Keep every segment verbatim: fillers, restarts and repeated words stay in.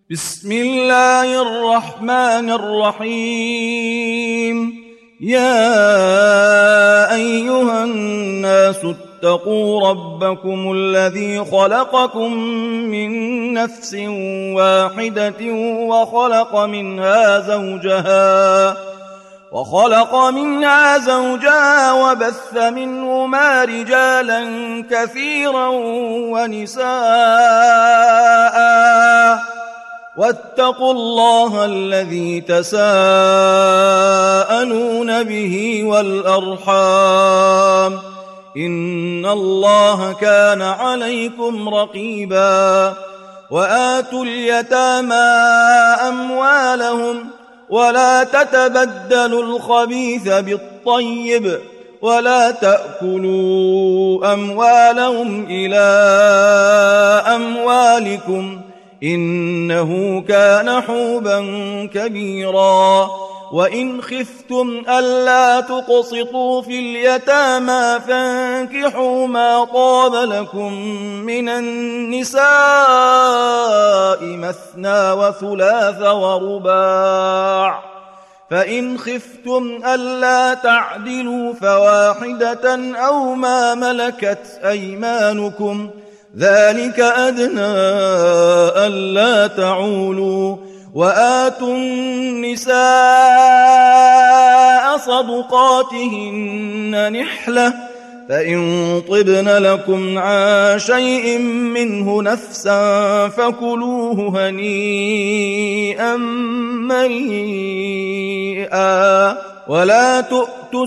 بسم الله الرحمن الرحيم. يا أيها الناس اتقوا ربكم الذي خلقكم من نفس واحدة وخلق منها زوجها وخلق منها زوجها وبث منهما رجالا كثيرا ونساء واتقوا الله الذي تساءلون به والأرحام إن الله كان عليكم رقيبا. وآتوا اليتامى أموالهم ولا تتبدلوا الخبيث بالطيب ولا تأكلوا أموالهم إلى أموالكم إنه كان حوبا كبيرا. وإن خفتم ألا تقسطوا في اليتامى فانكحوا ما طاب لكم من النساء مثنى وثلاث ورباع، فإن خفتم ألا تعدلوا فواحدة أو ما ملكت أيمانكم ذلك أدنى ألا تعولوا. وآتوا النساء صدقاتهن نحلة فإن طبن لكم عن شيء منه نفسا فكلوه هنيئا مريئا. ولا تؤتوا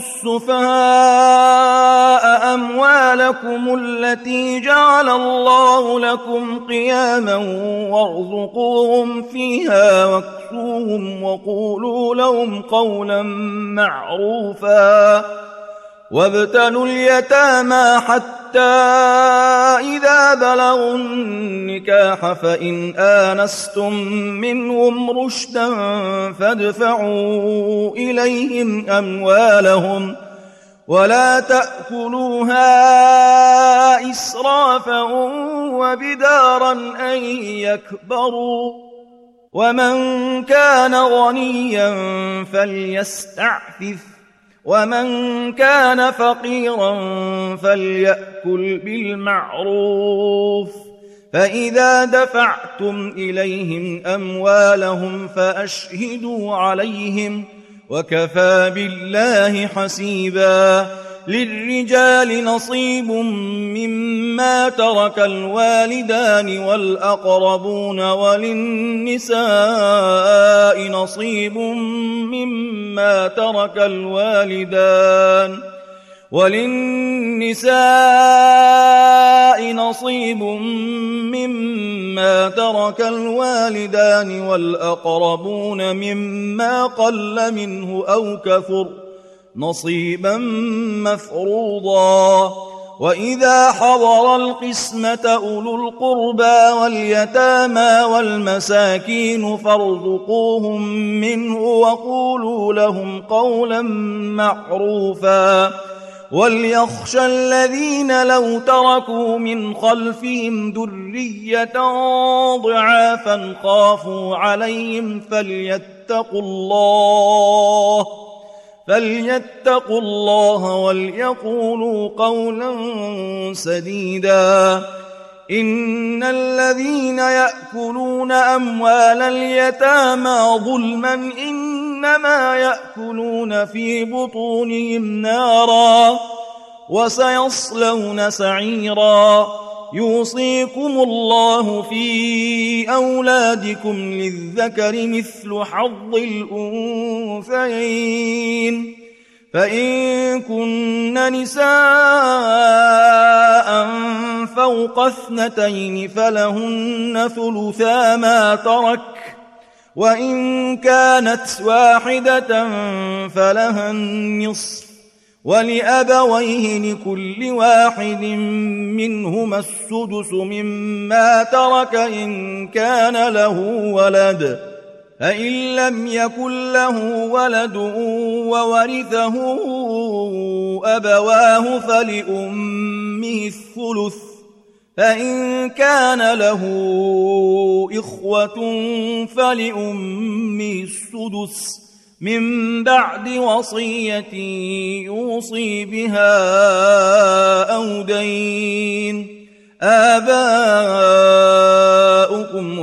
السفهاء أموالكم التي جعل الله لكم قياما وارزقوهم فيها واكسوهم وقولوا لهم قولا معروفا. وابتلوا اليتامى حتى إذا بلغوا النكاح فإن آنستم منهم رشدا فادفعوا إليهم أموالهم ولا تأكلوها إسرافا وبدارا أن يكبروا. ومن كان غنيا فليستعفف ومن كان فقيرا فليأكل بالمعروف. فإذا دفعتم إليهم أموالهم فأشهدوا عليهم وكفى بالله حسيبا. للرجال نصيب مما ترك الوالدان والأقربون وللنساء نصيب مما ترك الوالدان وللنساء نصيب مما ترك الوالدان والأقربون مما قل منه أو كثر نصيبا مفروضا. وإذا حضر القسمة أولو القربى واليتامى والمساكين فارزقوهم منه وقولوا لهم قولا معروفا. وليخشى الذين لو تركوا من خلفهم ذرية ضعافا خافوا عليهم فليتقوا الله فليتقوا الله وليقولوا قولا سديدا. إن الذين يأكلون أموال اليتامى ظلما إنما يأكلون في بطونهم نارا وسيصلون سعيرا. يوصيكم الله في أولادكم للذكر مثل حظ الأنثيين. فإن كن نساء فوق اثنتين فلهن ثلثا ما ترك وإن كانت واحدة فلها النصف ولأبويه لكل واحد منهما السدس مما ترك إن كان له ولد. فإن لم يكن له ولد وورثه أبواه فلأمه الثلث فإن كان له إخوة فلأمه السدس من بعد وصية يوصي بها أو دين. آباؤكم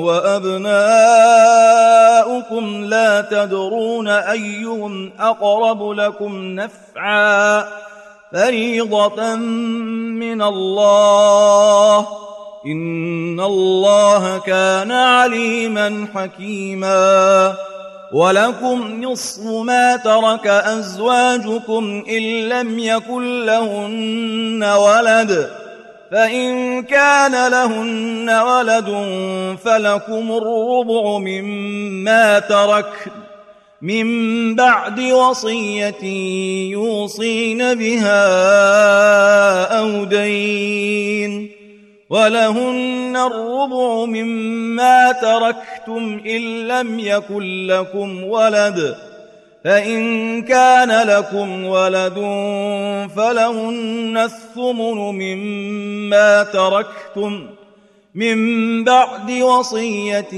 وأبناؤكم لا تدرون أيهم أقرب لكم نفعا فريضة من الله إن الله كان عليما حكيما. ولكم نصف ما ترك أزواجكم إن لم يكن لهن ولد، فإن كان لهن ولد فلكم الربع مما ترك من بعد وصية يوصين بها أو دين. ولهن الربع مما تركتم إن لم يكن لكم ولد، فإن كان لكم ولد فلهن الثمن مما تركتم من بعد وصية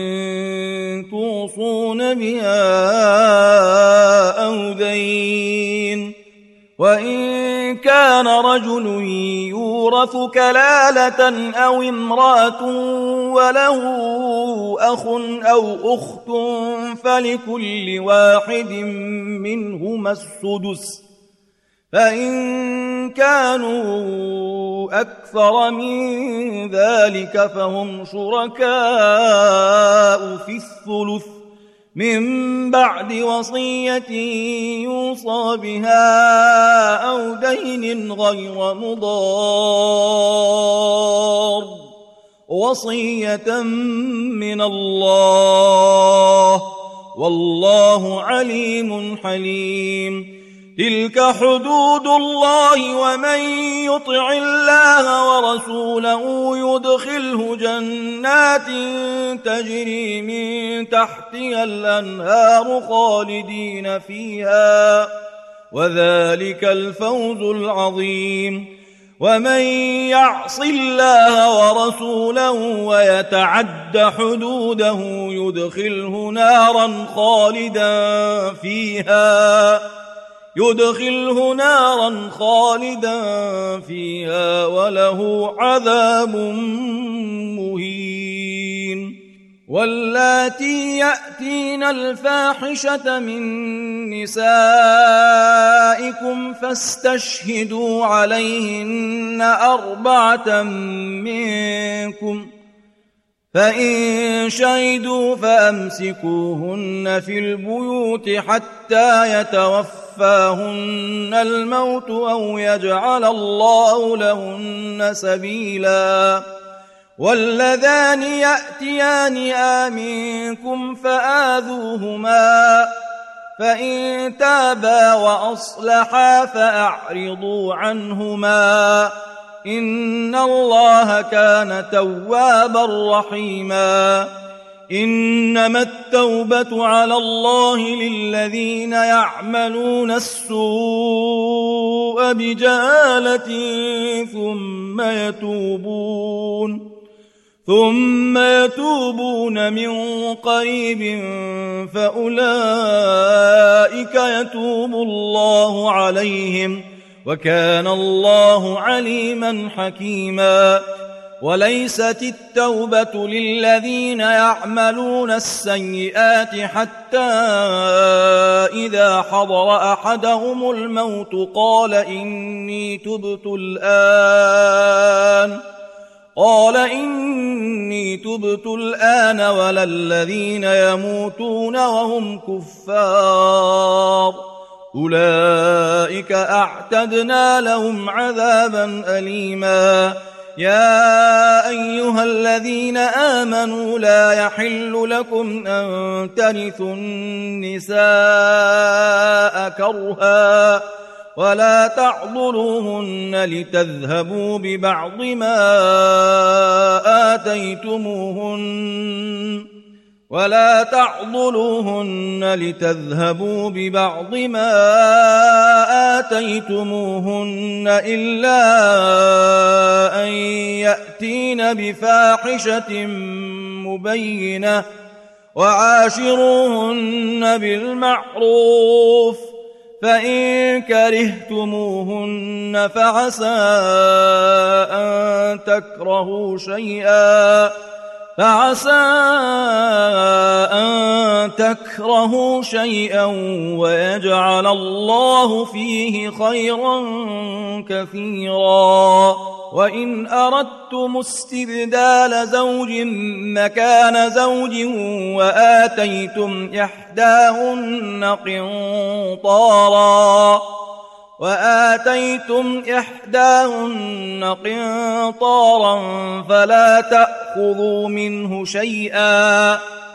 توصون بها أو دين. وإن كان رجل يورث كلالة أو امرأة وله أخ أو أخت فلكل واحد منهما السدس، فإن كانوا أكثر من ذلك فهم شركاء في الثلث من بعد وصية يوصى بها أو دين غير مضار، وصية من الله والله عليم حليم. تلك حدود الله ومن يطع الله ورسوله يدخله جنات تجري من تحتها الأنهار خالدين فيها وذلك الفوز العظيم. ومن يعص الله ورسوله ويتعد حدوده يدخله نارا خالدا فيها يدخله نارا خالدا فيها وله عذاب مهين. واللاتي يأتين الفاحشة من نسائكم فاستشهدوا عليهن أربعة منكم، فإن شهدوا فأمسكوهن في البيوت حتى يتوفاهن الموت أو يجعل الله لهن سبيلا. واللذان يأتيان منكم فآذوهما، فإن تابا وأصلحا فأعرضوا عنهما إن الله كان توابا رحيما. إنما التوبة على الله للذين يعملون السوء بجهالة ثم يتوبون ثم يتوبون من قريب فأولئك يتوب الله عليهم وكان الله عليما حكيما. وليست التوبة للذين يعملون السيئات حتى إذا حضر أحدهم الموت قال إني تبت الآن قال إني تبت الآن ولا الذين يموتون وهم كفار أولئك أعتدنا لهم عذابا أليما. يا أيها الذين آمنوا لا يحل لكم أن ترثوا النساء كرها ولا تعضلوهن لتذهبوا ببعض ما آتيتموهن ولا تعضلوهن لتذهبوا ببعض ما آتيتموهن إلا أن يأتين بفاحشة مبينة وعاشروهن بالمعروف فإن كرهتموهن فعسى أن تكرهوا شيئا فعسى أن تكرهوا شيئا ويجعل الله فيه خيرا كثيرا. وإن أردتم استبدال زوج مكان زوج وآتيتم إحداهن قنطارا وآتيتم إحداهن قنطارا فلا تأخذوا منه شيئا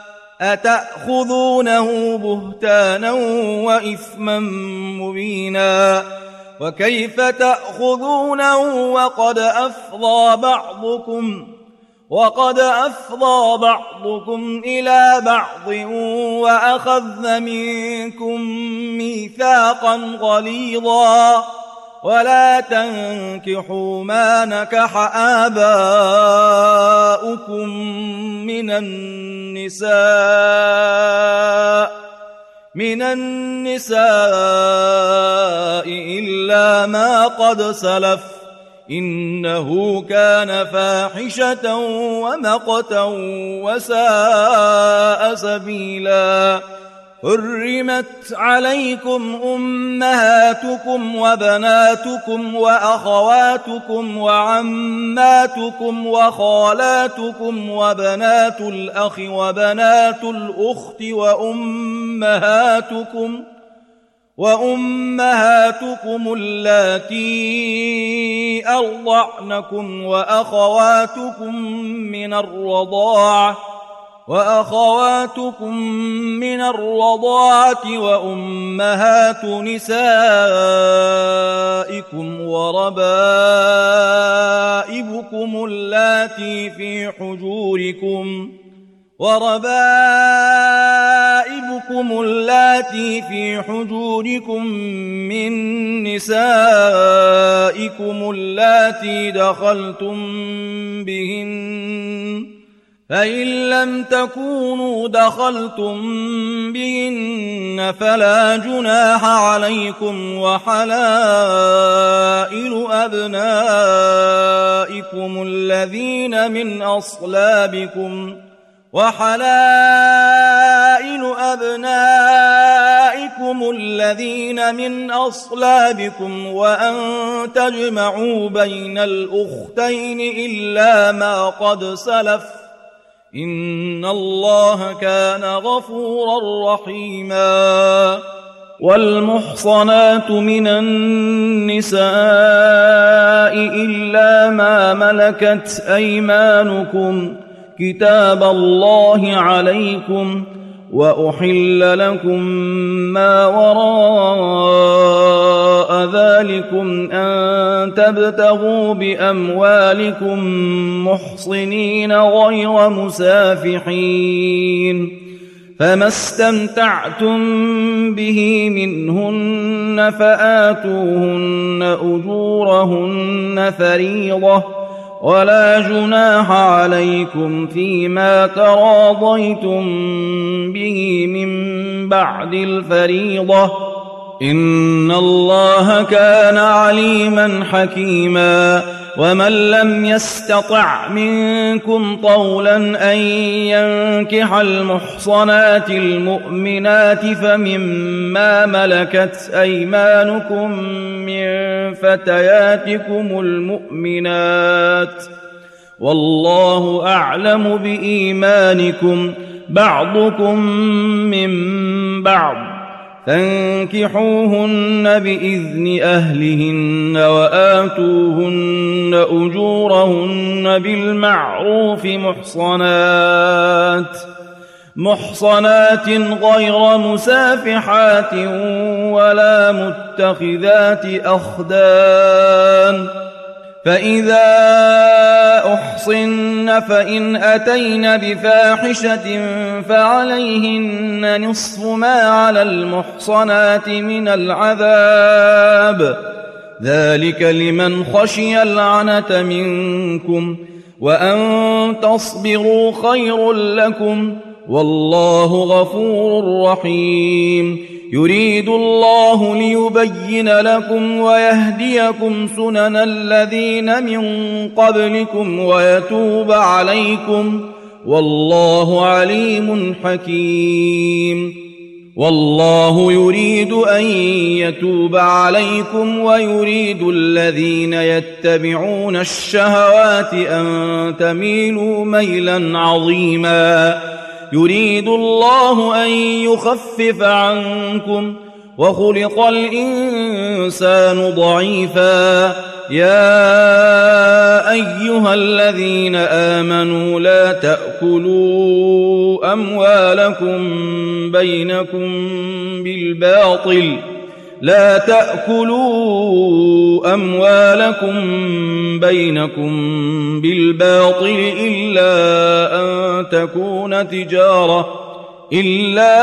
أتأخذونه بهتانا وإثما مبينا وكيف تأخذونه وقد أفضى بعضكم وقد أفضى بعضكم إلى بعض وأخذن منكم ميثاقا غليظا ولا تنكحوا ما نكح آباؤكم من النساء من النساء إلا ما قد سلف إنه كان فاحشة ومقتا وساء سبيلا. حرمت عليكم أمهاتكم وبناتكم وأخواتكم وعماتكم وخالاتكم وبنات الأخ وبنات الأخت وأمهاتكم وأمهاتكم اللاتي أرضعنكم وأخواتكم من الرضاعة وأخواتكم من الرضاعة وأمهات نسائكم وربائبكم اللاتي في حجوركم وربائبكم اللاتي في حجوركم من نسائكم اللاتي دخلتم بهن فإن لم تكونوا دخلتم بهن فلا جناح عليكم وحلائل أبنائكم الذين من أصلابكم وحلائل أبنائكم الذين من أصلابكم وأن تجمعوا بين الأختين إلا ما قد سلف إن الله كان غفورا رحيما. والمحصنات من النساء إلا ما ملكت أيمانكم كتاب الله عليكم وأحل لكم ما وراء ذلكم أن تبتغوا بأموالكم محصنين غير مسافحين فما استمتعتم به منهن فآتوهن أجورهن فريضة ولا جناح عليكم فيما تراضيتم به من بعد الفريضة إن الله كان عليما حكيما. ومن لم يستطع منكم طولا أن ينكح المحصنات المؤمنات فمما ملكت أيمانكم من فتياتكم المؤمنات والله أعلم بإيمانكم بعضكم من بعض فانكحوهن بإذن أهلهن وآتوهن أجورهن بالمعروف محصنات محصنات غير مسافحات ولا متخذات أخدان فإذا أحصن فإن أتين بفاحشة فعليهن نصف ما على المحصنات من العذاب، ذلك لمن خشي العنة منكم، وأن تصبروا خير لكم، والله غفور رحيم. يريد الله ليبين لكم ويهديكم سنن الذين من قبلكم ويتوب عليكم، والله عليم حكيم. والله يريد أن يتوب عليكم ويريد الذين يتبعون الشهوات أن تميلوا ميلا عظيما. يريد الله أن يخفف عنكم وخلق الإنسان ضعيفا. يا أيها الذين آمنوا لا تأكلوا أموالكم بينكم بالباطل لا تأكلوا أموالكم بينكم بالباطل إلا أن تكون تجارة إلا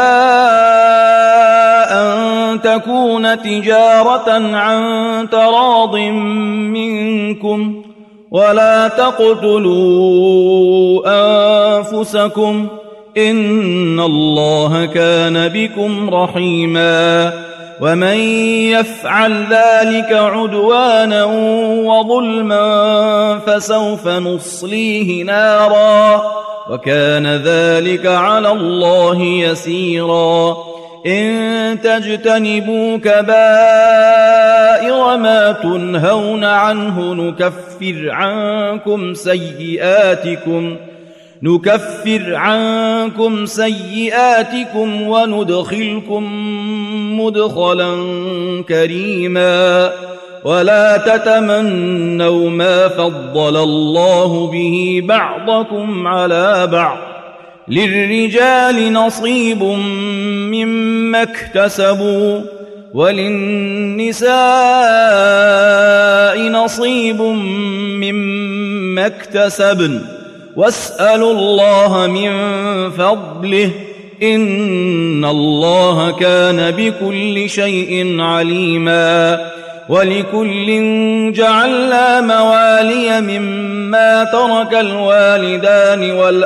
أن تكون تجارة عن تراض منكم، ولا تقتلوا أنفسكم إن الله كان بكم رحيما. ومن يفعل ذلك عدوانا وظلما فسوف نصليه نارا، وكان ذلك على الله يسيرا. إن تجتنبوا كبائر ما تنهون عنه نكفر عنكم سيئاتكم نكفر عنكم سيئاتكم وندخلكم مدخلا كريما. ولا تتمنوا ما فضل الله به بعضكم على بعض، للرجال نصيب مما اكتسبوا وللنساء نصيب مما اكتسبن، واسألوا الله من فضله إن الله كان بكل شيء عليما. ولكل جعلنا موالي مما ترك الوالدان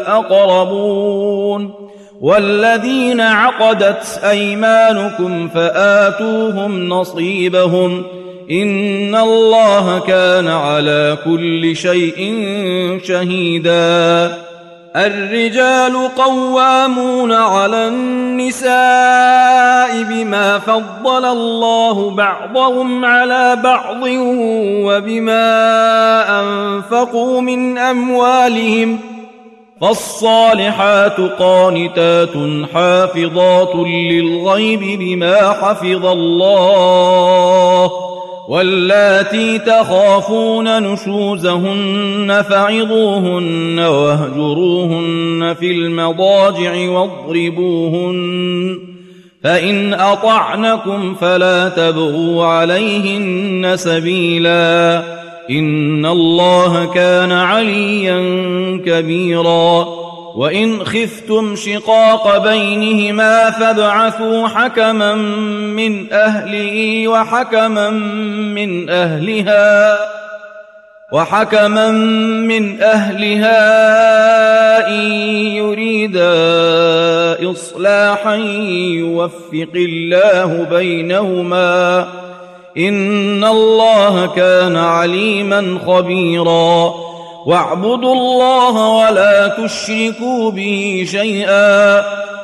والأقربون والذين عقدت أيمانكم فآتوهم نصيبهم إن الله كان على كل شيء شهيدا. الرجال قوامون على النساء بما فضل الله بعضهم على بعض وبما أنفقوا من أموالهم، فالصالحات قانتات حافظات للغيب بما حفظ الله، واللاتي تخافون نشوزهن فعظوهن واهجروهن في المضاجع واضربوهن، فإن أطعنكم فلا تبغوا عليهن سبيلا إن الله كان عليا كبيرا. وإن خفتم شقاق بينهما فابعثوا حكما من أهله وحكما من أهلها وحكما من أهلها إن يريدا إصلاحا يوفق الله بينهما إن الله كان عليما خبيرا. واعبدوا الله ولا تشركوا به شيئا،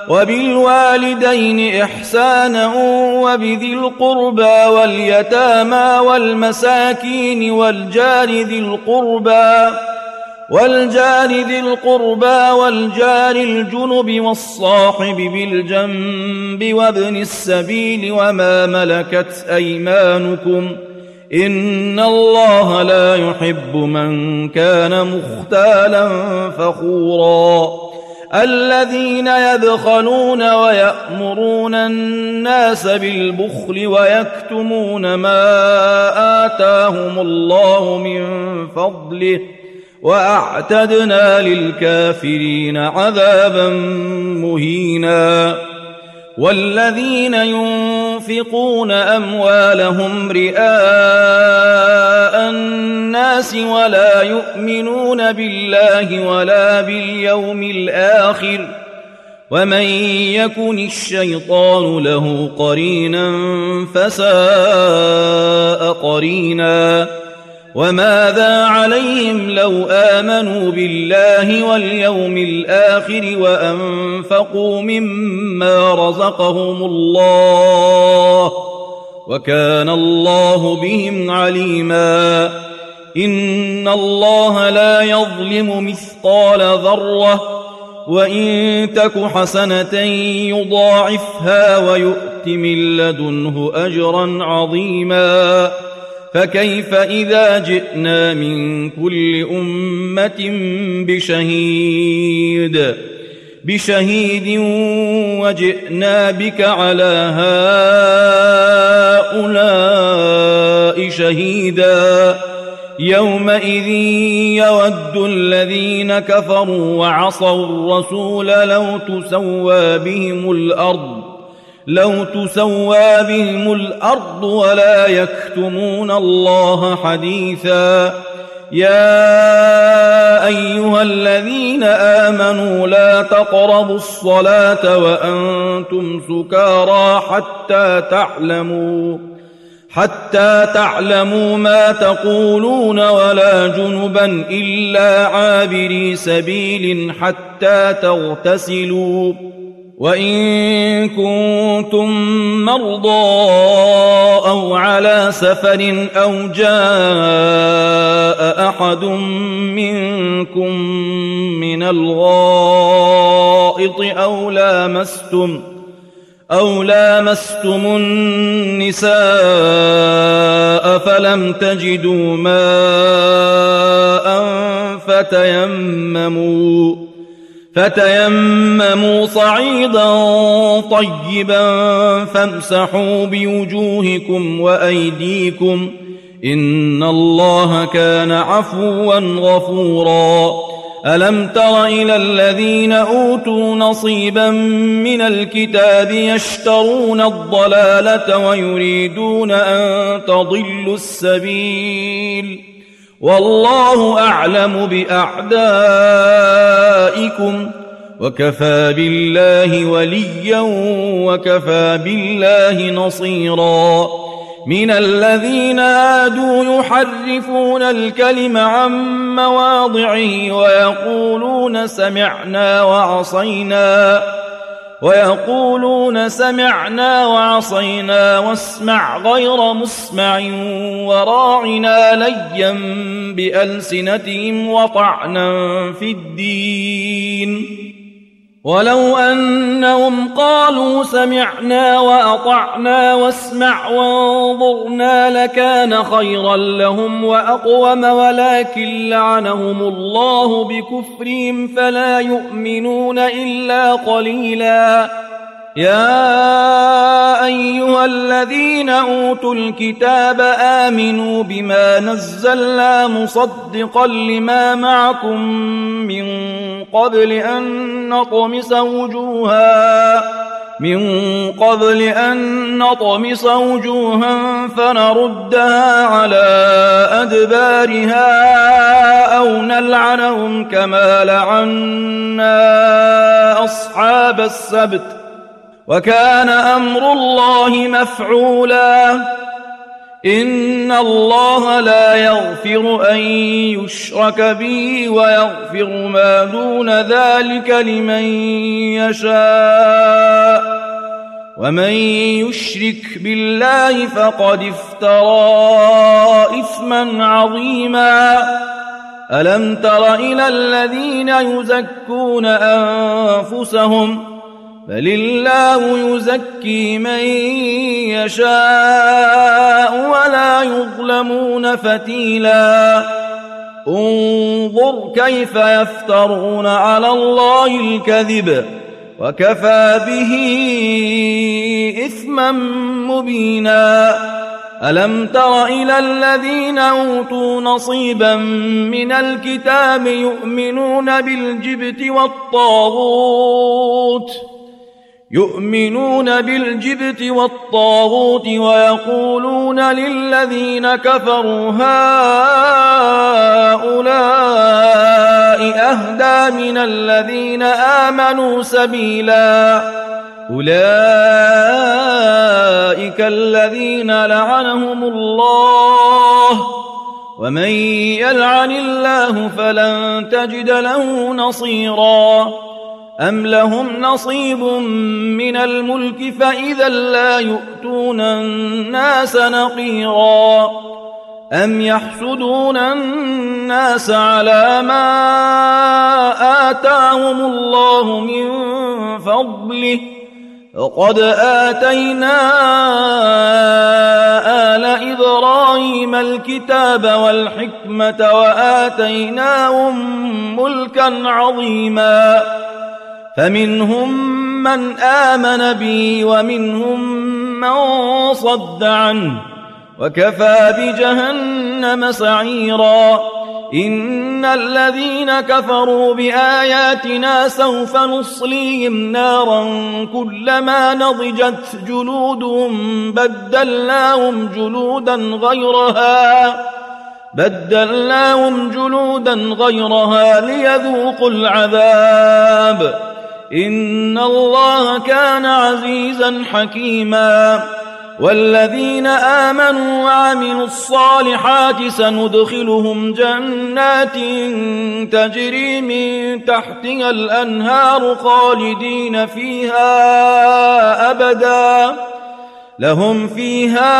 وبالوالدين إحسانا وبذي القربى واليتامى والمساكين والجار ذي القربى والجار ذي القربى والجار الجنب والصاحب بالجنب وابن السبيل وما ملكت أيمانكم إن الله لا يحب من كان مختالا فخورا. الذين يبخلون ويأمرون الناس بالبخل ويكتمون ما آتاهم الله من فضله وأعتدنا للكافرين عذابا مهينا. والذين ينفقون أموالهم رئاء الناس ولا يؤمنون بالله ولا باليوم الآخر ومن يكن الشيطان له قرينا فساء قرينا. وماذا عليهم لو آمنوا بالله واليوم الآخر وأنفقوا مما رزقهم الله وكان الله بهم عليما. إن الله لا يظلم مثقال ذرة وإن تك حسنة يضاعفها ويؤت من لدنه أجرا عظيما. فكيف إذا جئنا من كل أمة بشهيد بشهيد وجئنا بك على هؤلاء شهيدا. يومئذ يود الذين كفروا وعصوا الرسول لو تسوى بهم الأرض لو تسوى بهم الأرض ولا يكتمون الله حديثا. يا أيها الذين آمنوا لا تقربوا الصلاة وأنتم سكارى حتى تعلموا حتى تعلموا ما تقولون ولا جنبا إلا عابري سبيل حتى تغتسلوا. وإن كنتم مرضى أو على سفر أو جاء أحد منكم من الغائط أو لامستم أو لامستم النساء فلم تجدوا ماء فتيمموا فتيمموا صعيدا طيبا فامسحوا بوجوهكم وأيديكم إن الله كان عفوا غفورا. ألم تر إلى الذين أوتوا نصيبا من الكتاب يشترون الضلالة ويريدون أن تضلوا السبيل والله أعلم بأعدائكم وكفى بالله وليا وكفى بالله نصيرا. من الذين هادوا يحرفون الكلم عن مواضعه ويقولون سمعنا وعصينا ويقولون سمعنا وعصينا واسمع غير مسمع وراعنا ليا بألسنتهم وطعنا في الدين. ولو أنهم قالوا سمعنا وأطعنا واسمع وانظرنا لكان خيرا لهم وأقوم ولكن لعنهم الله بكفرهم فلا يؤمنون إلا قليلا. يا أيها الذين أوتوا الكتاب آمنوا بما نزلنا مصدقا لما معكم من قبل أن نطمس وجوها من قبل أن نطمس وجوها فنردها على أدبارها أو نلعنهم كما لعنا أصحاب السبت وكان أمر الله مفعولا. إن الله لا يغفر أن يشرك به ويغفر ما دون ذلك لمن يشاء ومن يشرك بالله فقد افترى إثما عظيما. ألم تر إلى الذين يزكون أنفسهم بل الله يزكي من يشاء ولا يظلمون فتيلا. انظر كيف يفترون على الله الكذب وكفى به إثما مبينا. ألم تر إلى الذين أوتوا نصيبا من الكتاب يؤمنون بالجبت والطاغوت يؤمنون بالجبت والطاغوت ويقولون للذين كفروا هؤلاء أهدى من الذين آمنوا سبيلا. أولئك الذين لعنهم الله ومن يلعن الله فلن تجد له نصيرا. أم لهم نصيب من الملك فإذا لا يؤتون الناس نقيرا. أم يحسدون الناس على ما آتاهم الله من فضله وقد آتينا آل إبراهيم الكتاب والحكمة وآتيناهم ملكا عظيما. فمنهم من آمن بي ومنهم من صد عنه وكفى بجهنم سعيرا. إن الذين كفروا بآياتنا سوف نصليهم نارا كلما نضجت جلودهم بدلناهم جلودا غيرها بدلناهم جلودا غيرها ليذوقوا العذاب. إن الله كان عزيزا حكيما. والذين آمنوا وعملوا الصالحات سندخلهم جنات تجري من تحتها الأنهار خالدين فيها أبدا لهم فيها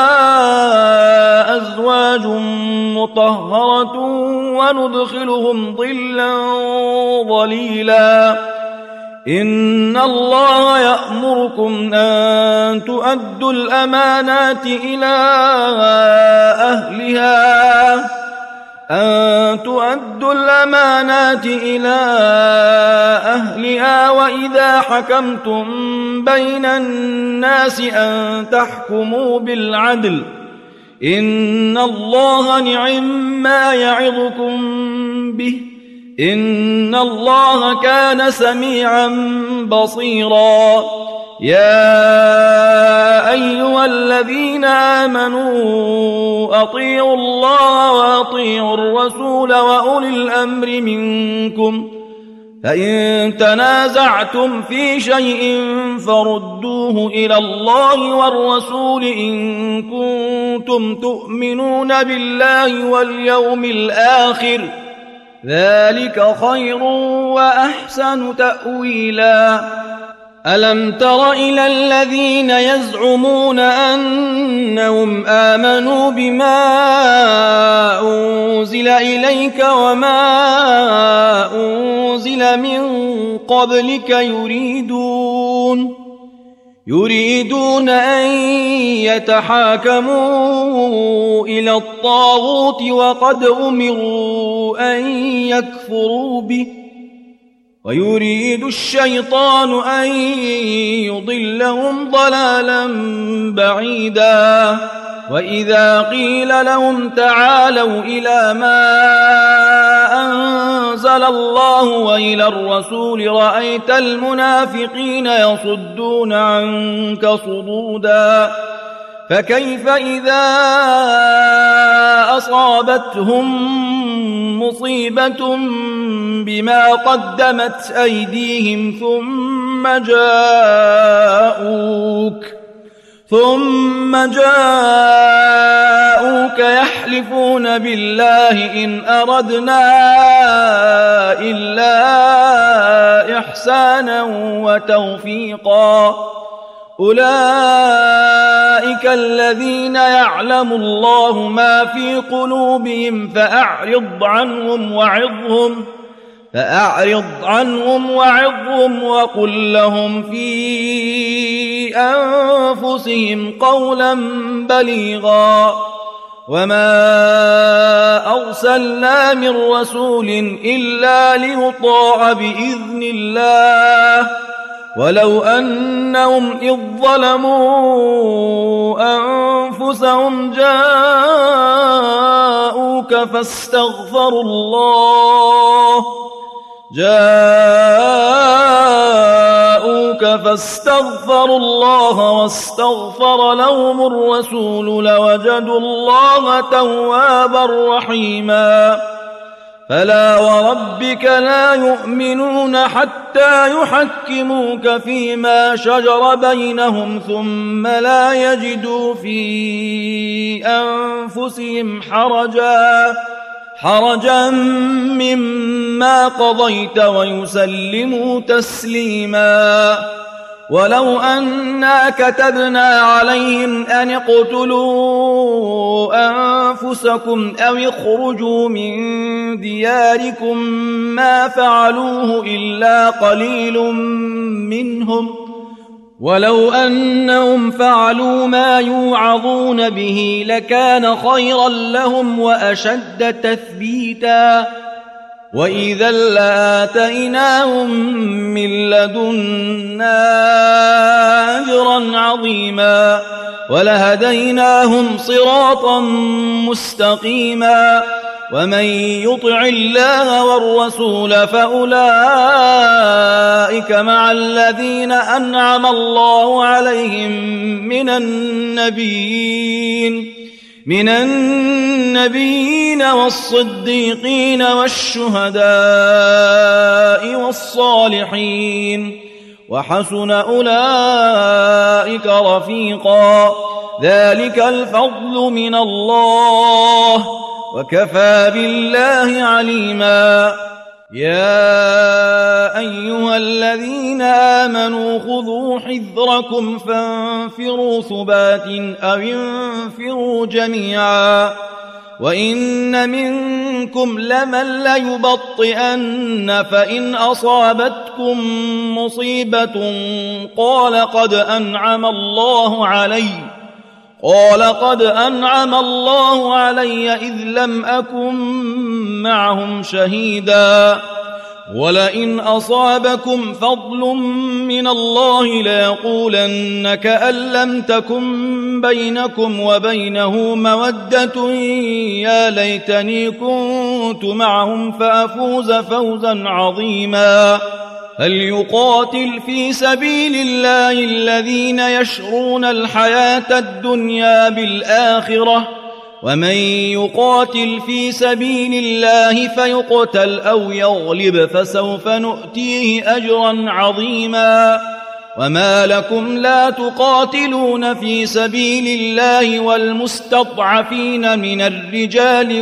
أزواج مطهرة وندخلهم ظلا ظليلا. إن الله يأمركم أن تؤدوا الأمانات إلى أهلها أن تؤدوا الأمانات إلى أهلها وإذا حكمتم بين الناس أن تحكموا بالعدل. إن الله نعم ما يعظكم به إن الله كان سميعا بصيرا. يا أيها الذين آمنوا أطيعوا الله وأطيعوا الرسول وأولي الأمر منكم فإن تنازعتم في شيء فردوه إلى الله والرسول إن كنتم تؤمنون بالله واليوم الآخر ذلك خير وأحسن تأويلا. ألم تر إلى الذين يزعمون أنهم آمنوا بما أنزل إليك وما أنزل من قبلك يريدون يريدون أن يتحاكموا إلى الطاغوت وقد أمروا أن يكفروا به ويريد الشيطان أن يضلهم ضلالا بعيدا. وإذا قيل لهم تعالوا إلى ما أنزل الله وإلى الرسول رأيت المنافقين يصدون عنك صدودا. فكيف إذا أصابتهم مصيبة بما قدمت أيديهم ثم جاءوك ثم جاءوك يحلفون بالله إن أردنا إلا إحسانا وتوفيقا. أولئك الذين يعلم الله ما في قلوبهم فأعرض عنهم وعظهم فأعرض عنهم وعظهم وقل لهم في أنفسهم قولا بليغا. وما أرسلنا من رسول إلا ليطاع بإذن الله ولو أنهم إذ ظلموا أنفسهم جاءوك فاستغفروا الله جاءوك فاستغفروا الله واستغفر لهم الرسول لوجدوا الله توابا رحيما فلا وربك لا يؤمنون حتى يحكموك فيما شجر بينهم ثم لا يجدوا في أنفسهم حرجا حرجا مما قضيت ويسلموا تسليما ولو أنا كتبنا عليهم أن اقتلوا أنفسكم أو اخرجوا من دياركم ما فعلوه إلا قليل منهم ولو أنهم فعلوا ما يوعظون به لكان خيرا لهم وأشد تثبيتا وإذا لآتيناهم من لدنا أجرا عظيما ولهديناهم صراطا مستقيما ومن يطع الله والرسول فأولئك مع الذين أنعم الله عليهم من النبيين من النبيين والصديقين والشهداء والصالحين وحسن أولئك رفيقا ذلك الفضل من الله وكفى بالله عليما يا أيها الذين آمنوا خذوا حذركم فانفروا ثبات أو انفروا جميعا وإن منكم لمن ليبطئن فإن أصابتكم مصيبة قال قد أنعم الله علي قال قد أنعم الله علي إذ لم أكن معهم شهيدا ولئن أصابكم فضل من الله ليقولن كأن لم تكن بينكم وبينه مودة يا ليتني كنت معهم فأفوز فوزا عظيما فليقاتل في سبيل الله الذين يشرون الحياة الدنيا بالآخرة ومن يقاتل في سبيل الله فيقتل أو يغلب فسوف نؤتيه أجرا عظيما وما لكم لا تقاتلون في سبيل الله والمستضعفين من الرجال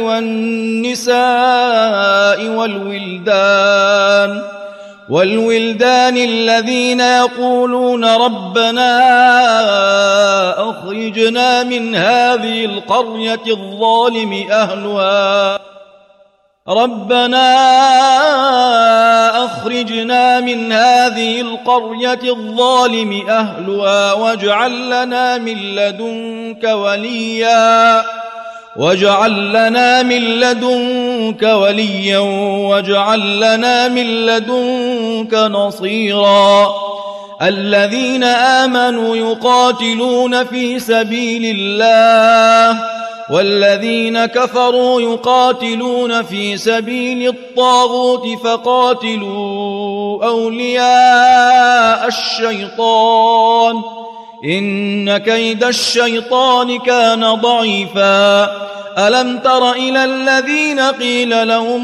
والنساء والولدان والولدان الذين يقولون ربنا أخرجنا من هذه القرية الظالم أهلها ربنا أخرجنا من هذه القرية الظالم أهلها واجعل لنا من لدنك وليا واجعل لنا من لدنك وليا واجعل لنا من لدنك نصيرا الذين آمنوا يقاتلون في سبيل الله والذين كفروا يقاتلون في سبيل الطاغوت فقاتلوا أولياء الشيطان إن كيد الشيطان كان ضعيفا ألم تر إلى الذين قيل لهم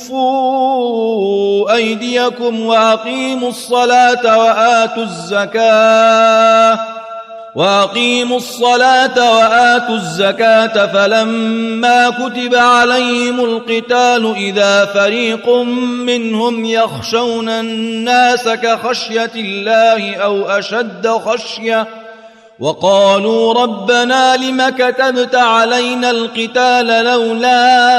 كفوا أيديكم وأقيموا الصلاة وآتوا الزكاة وأقيموا الصلاة وآتوا الزكاة فلما كتب عليهم القتال إذا فريق منهم يخشون الناس كخشية الله أو أشد خشية وقالوا ربنا لم كتبت علينا القتال لولا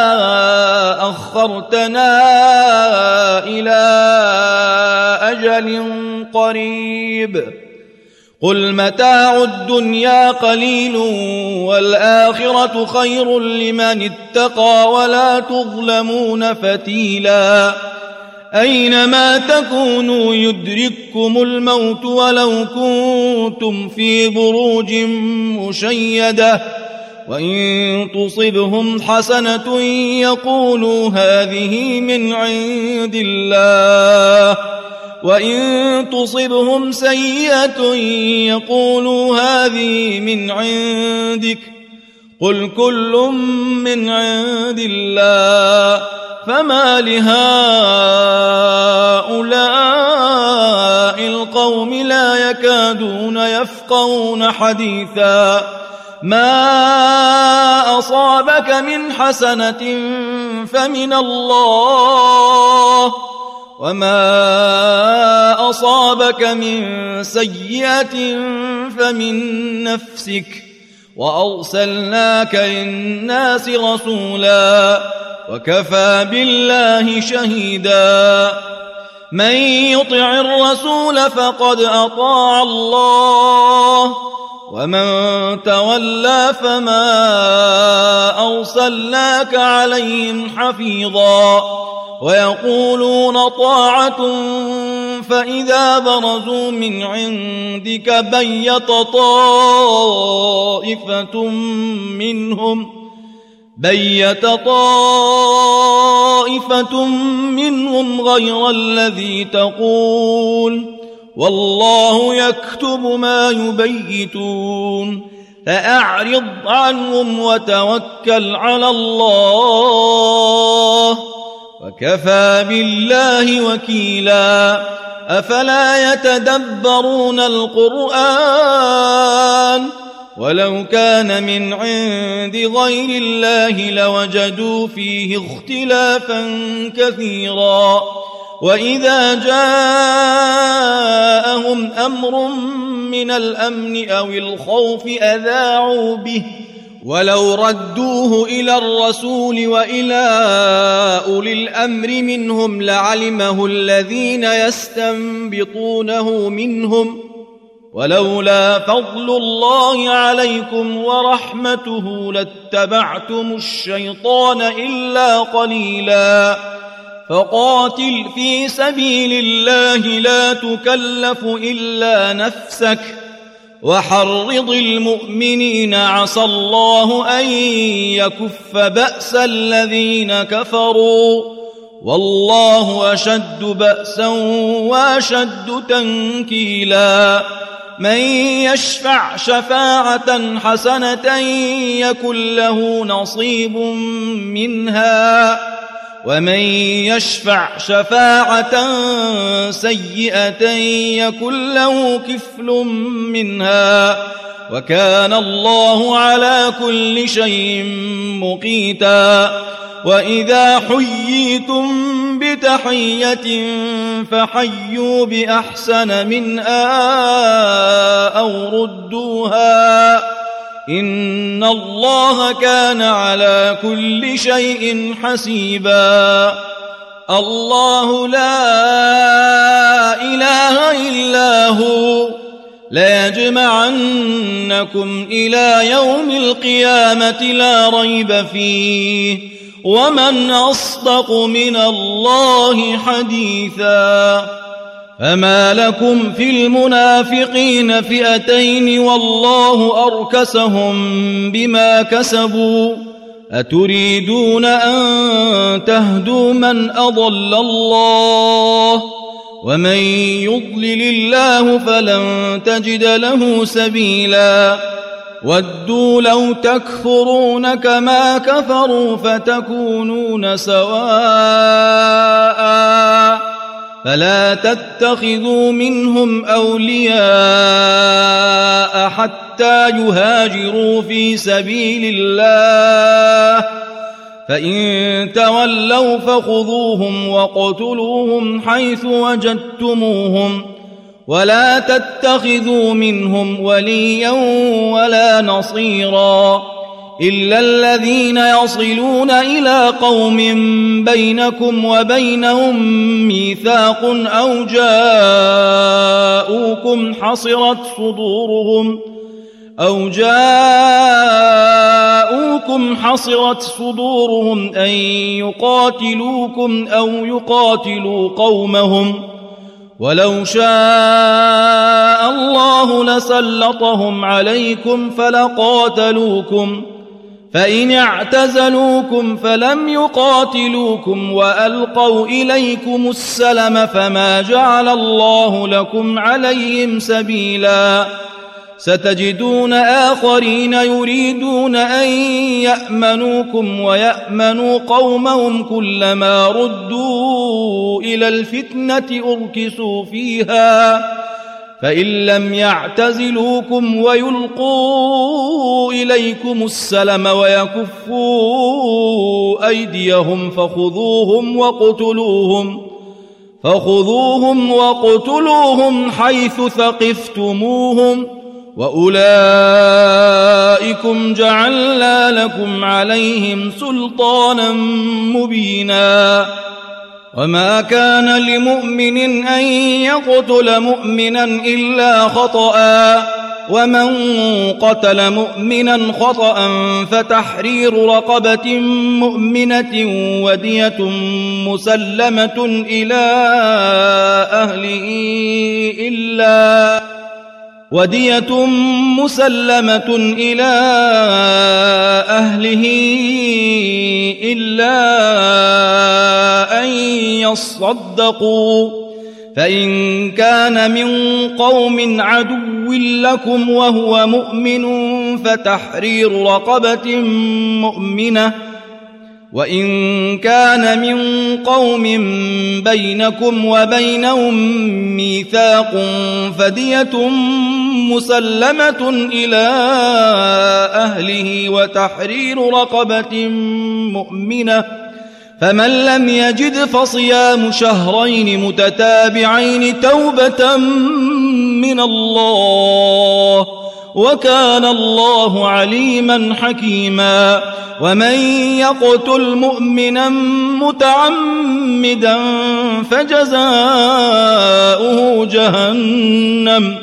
أخرتنا إلى أجل قريب قل متاع الدنيا قليل والآخرة خير لمن اتقى ولا تظلمون فتيلا أينما تكونوا يدرككم الموت ولو كنتم في بروج مشيدة وإن تصبهم حسنة يقولوا هذه من عند الله وإن تصبهم سيئة يقولوا هذه من عندك قل كل من عند الله فما لهؤلاء القوم لا يكادون يفقهون حديثا ما أصابك من حسنة فمن الله وما أصابك من سيئة فمن نفسك وأرسلناك للناس رسولا وكفى بالله شهيدا من يطع الرسول فقد أطاع الله ومن تولى فما أرسلناك عليهم حفيظا ويقولون طاعة فإذا برزوا من عندك بيت طائفة منهم بيت طائفة منهم غير الذي تقول والله يكتب ما يبيتون فأعرض عنهم وتوكل على الله وكفى بالله وكيلا أفلا يتدبرون القرآن ولو كان من عند غير الله لوجدوا فيه اختلافا كثيرا وإذا جاءهم أمر من الأمن أو الخوف أذاعوا به ولو ردوه إلى الرسول وإلى أولي الأمر منهم لعلمه الذين يستنبطونه منهم ولولا فضل الله عليكم ورحمته لاتبعتم الشيطان إلا قليلا فقاتل في سبيل الله لا تكلف إلا نفسك وحرض المؤمنين عسى الله أن يكف بأس الذين كفروا والله أشد بأسا وأشد تنكيلا من يشفع شفاعة حسنة يكن له نصيب منها ومن يشفع شفاعة سيئة يكن له كفل منها وكان الله على كل شيء مقيتا وإذا حييتم بتحية فحيوا بأحسن منها أو ردوها إن الله كان على كل شيء حسيبا الله لا إله إلا هو ليجمعنكم إلى يوم القيامة لا ريب فيه ومن أصدق من الله حديثا فما لكم في المنافقين فئتين والله أركسهم بما كسبوا أتريدون أن تهدوا من أضل الله ومن يضلل الله فلن تجد له سبيلا ودوا لو تكفرون كما كفروا فتكونون سواء فلا تتخذوا منهم أولياء حتى يهاجروا في سبيل الله فإن تولوا فخذوهم واقتلوهم حيث وجدتموهم ولا تتخذوا منهم وليا ولا نصيرا إلا الذين يصلون إلى قوم بينكم وبينهم ميثاق أو جاءوكم حصرت صدورهم أو جاءوكم حصرت صدورهم أن يقاتلوكم أو يقاتلوا قومهم ولو شاء الله لسلطهم عليكم فلقاتلوكم فإن اعتزلوكم فلم يقاتلوكم وألقوا إليكم السلم فما جعل الله لكم عليهم سبيلا ستجدون آخرين يريدون أن يأمنوكم ويأمنوا قومهم كلما ردوا إلى الفتنة أركسوا فيها فإن لم يعتزلوكم ويلقوا إليكم السلم ويكفوا أيديهم فخذوهم وقتلوهم فخذوهم وقتلوهم حيث ثقفتموهم وأولئكم جعلنا لكم عليهم سلطانا مبينا وما كان لمؤمن أن يقتل مؤمنا إلا خطأ ومن قتل مؤمنا خطأ فتحرير رقبة مؤمنة ودية مسلمة إلى أهله إلا ودية مسلمة إلى أهله إلا أن يصدقوا فإن كان من قوم عدو لكم وهو مؤمن فتحرير رقبة مؤمنة وإن كان من قوم بينكم وبينهم ميثاق فدية مسلمة إلى أهله وتحرير رقبة مؤمنة فمن لم يجد فصيام شهرين متتابعين توبة من الله وكان الله عليما حكيما ومن يقتل مؤمنا متعمدا فجزاؤه جهنم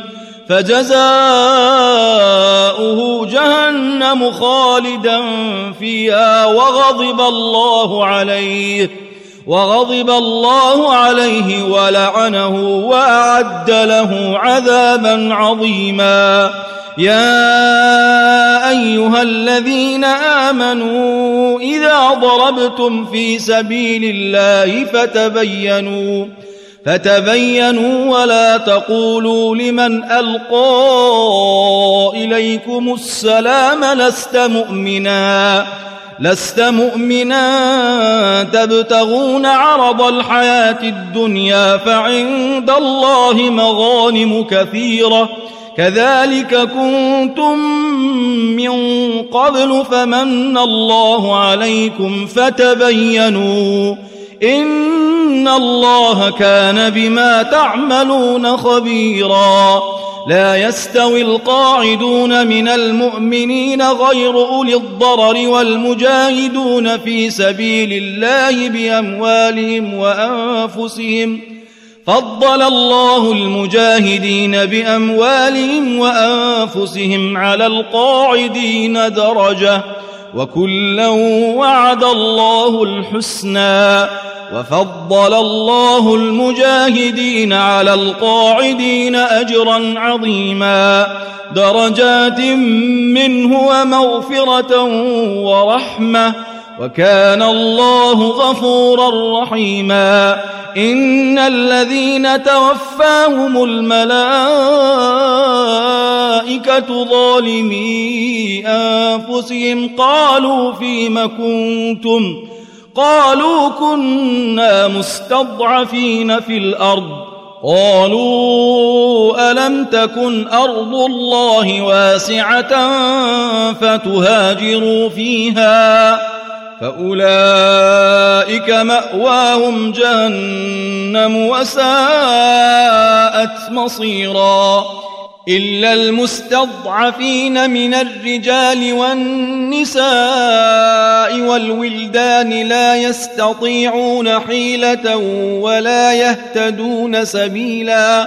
فجزاؤه جهنم خالدا فيها وغضب الله عليه وغضب الله عليه ولعنه وأعد له عذابا عظيما يا أيها الذين آمنوا إذا ضربتم في سبيل الله فتبينوا فتبينوا ولا تقولوا لمن ألقى إليكم السلام لست مؤمنا لست مؤمنا تبتغون عرض الحياة الدنيا فعند الله مغانم كثيرة كذلك كنتم من قبل فمن الله عليكم فتبينوا إن الله كان بما تعملون خبيرا لا يستوي القاعدون من المؤمنين غير أولي الضرر والمجاهدون في سبيل الله بأموالهم وأنفسهم فضل الله المجاهدين بأموالهم وأنفسهم على القاعدين درجة وكلا وعد الله الحسنى وفضل الله المجاهدين على القاعدين أجرا عظيما درجات منه ومغفرة ورحمة وكان الله غفورا رحيما إن الذين توفاهم الملائكة ظالمي أنفسهم قالوا فيم كنتم قالوا كنا مستضعفين في الأرض قالوا ألم تكن أرض الله واسعة فتهاجروا فيها فأولئك مأواهم جهنم وساءت مصيرا إلا المستضعفين من الرجال والنساء والولدان لا يستطيعون حيلة ولا يهتدون سبيلا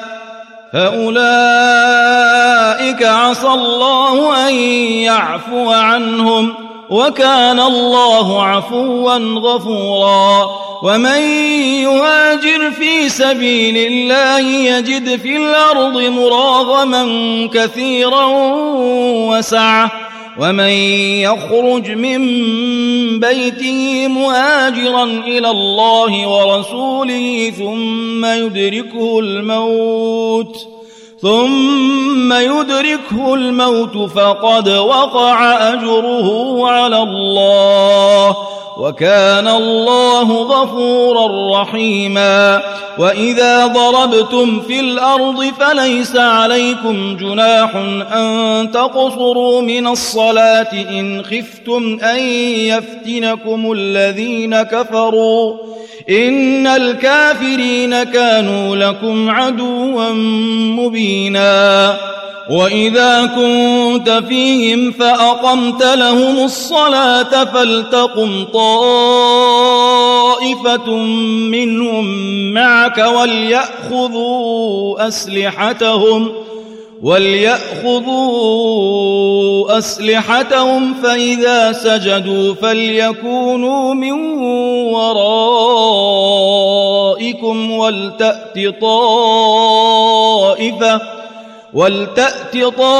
فأولئك عسى الله أن يعفو عنهم وكان الله عفوا غفورا ومن يهاجر في سبيل الله يجد في الأرض مراغما كثيرا وسعة ومن يخرج من بيته مهاجرا إلى الله ورسوله ثم يدركه الموت ثم يدركه الموت فقد وقع أجره على الله وكان الله غفورا رحيما وإذا ضربتم في الأرض فليس عليكم جناح أن تقصروا من الصلاة إن خفتم أن يفتنكم الذين كفروا إن الكافرين كانوا لكم عدوا مبينا وإذا كنت فيهم فأقمت لهم الصلاة فلتقم طائفة منهم معك وليأخذوا أسلحتهم وليأخذوا أسلحتهم فإذا سجدوا فليكونوا من ورائكم ولتأت طائفة ولتأت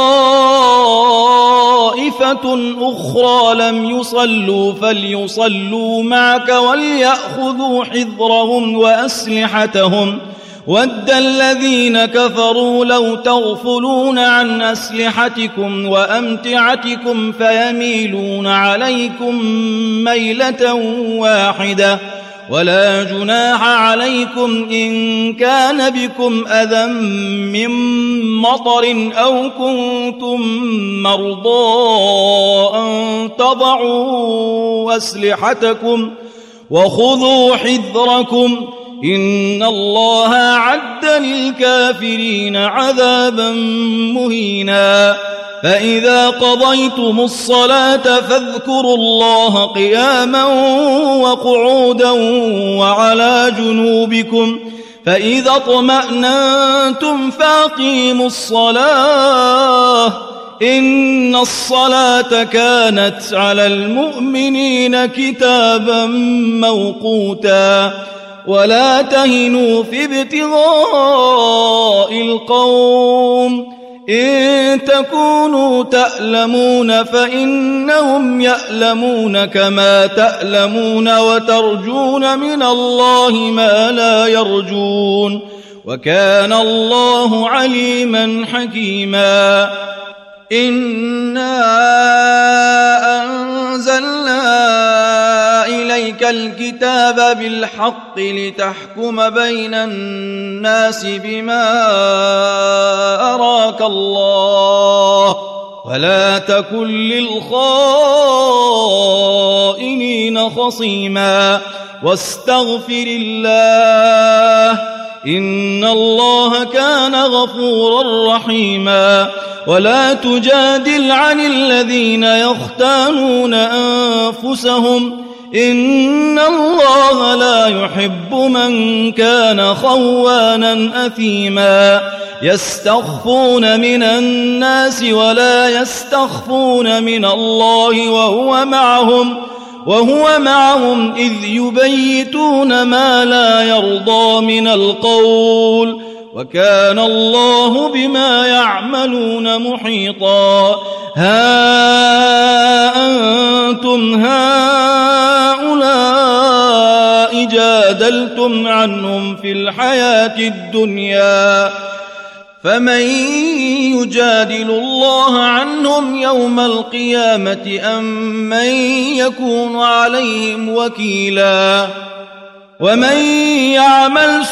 طائفة أخرى لم يصلوا فليصلوا معك وليأخذوا حذرهم وأسلحتهم ود الذين كفروا لو تغفلون عن أسلحتكم وأمتعتكم فيميلون عليكم ميلة واحدة ولا جناح عليكم إن كان بكم أذى من مطر أو كنتم مرضى أن تضعوا أسلحتكم وخذوا حذركم إن الله أعد للكافرين عذابا مهينا فإذا قضيتم الصلاة فاذكروا الله قياما وقعودا وعلى جنوبكم فإذا اطمأننتم فأقيموا الصلاة إن الصلاة كانت على المؤمنين كتابا موقوتا ولا تهنوا في ابتغاء القوم إن تكونوا تألمون فإنهم يألمون كما تألمون وترجون من الله ما لا يرجون وكان الله عليما حكيما إنا أنزلنا إليك الكتاب بالحق لتحكم بين الناس بما أراك الله ولا تكن للخائنين خصيما واستغفر الله إن الله كان غفورا رحيما ولا تجادل عن الذين يختانون أنفسهم إن الله لا يحب من كان خوانا أثيما يستخفون من الناس ولا يستخفون من الله وهو معهم وهو معهم إذ يبيتون ما لا يرضى من القول وكان الله بما يعملون محيطا ها أنتم هؤلاء جادلتم عنهم في الحياة الدنيا فمن يجادل الله عنهم يوم القيامة أم من يكون عليهم وكيلا ومن يعمل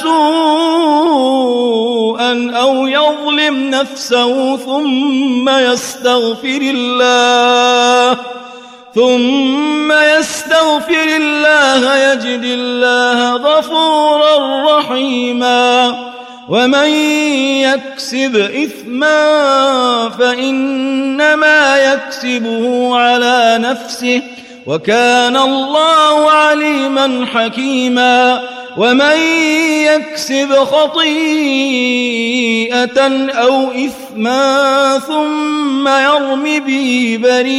سوءا أو يظلم نفسه ثم يستغفر الله ثم يستغفر الله يجد الله غفورا رحيما ومن يكسب إثما فإنما يكسبه على نفسه وكان الله عليما حكيما ومن يكسب خطيئة أو إثما ثم يرم به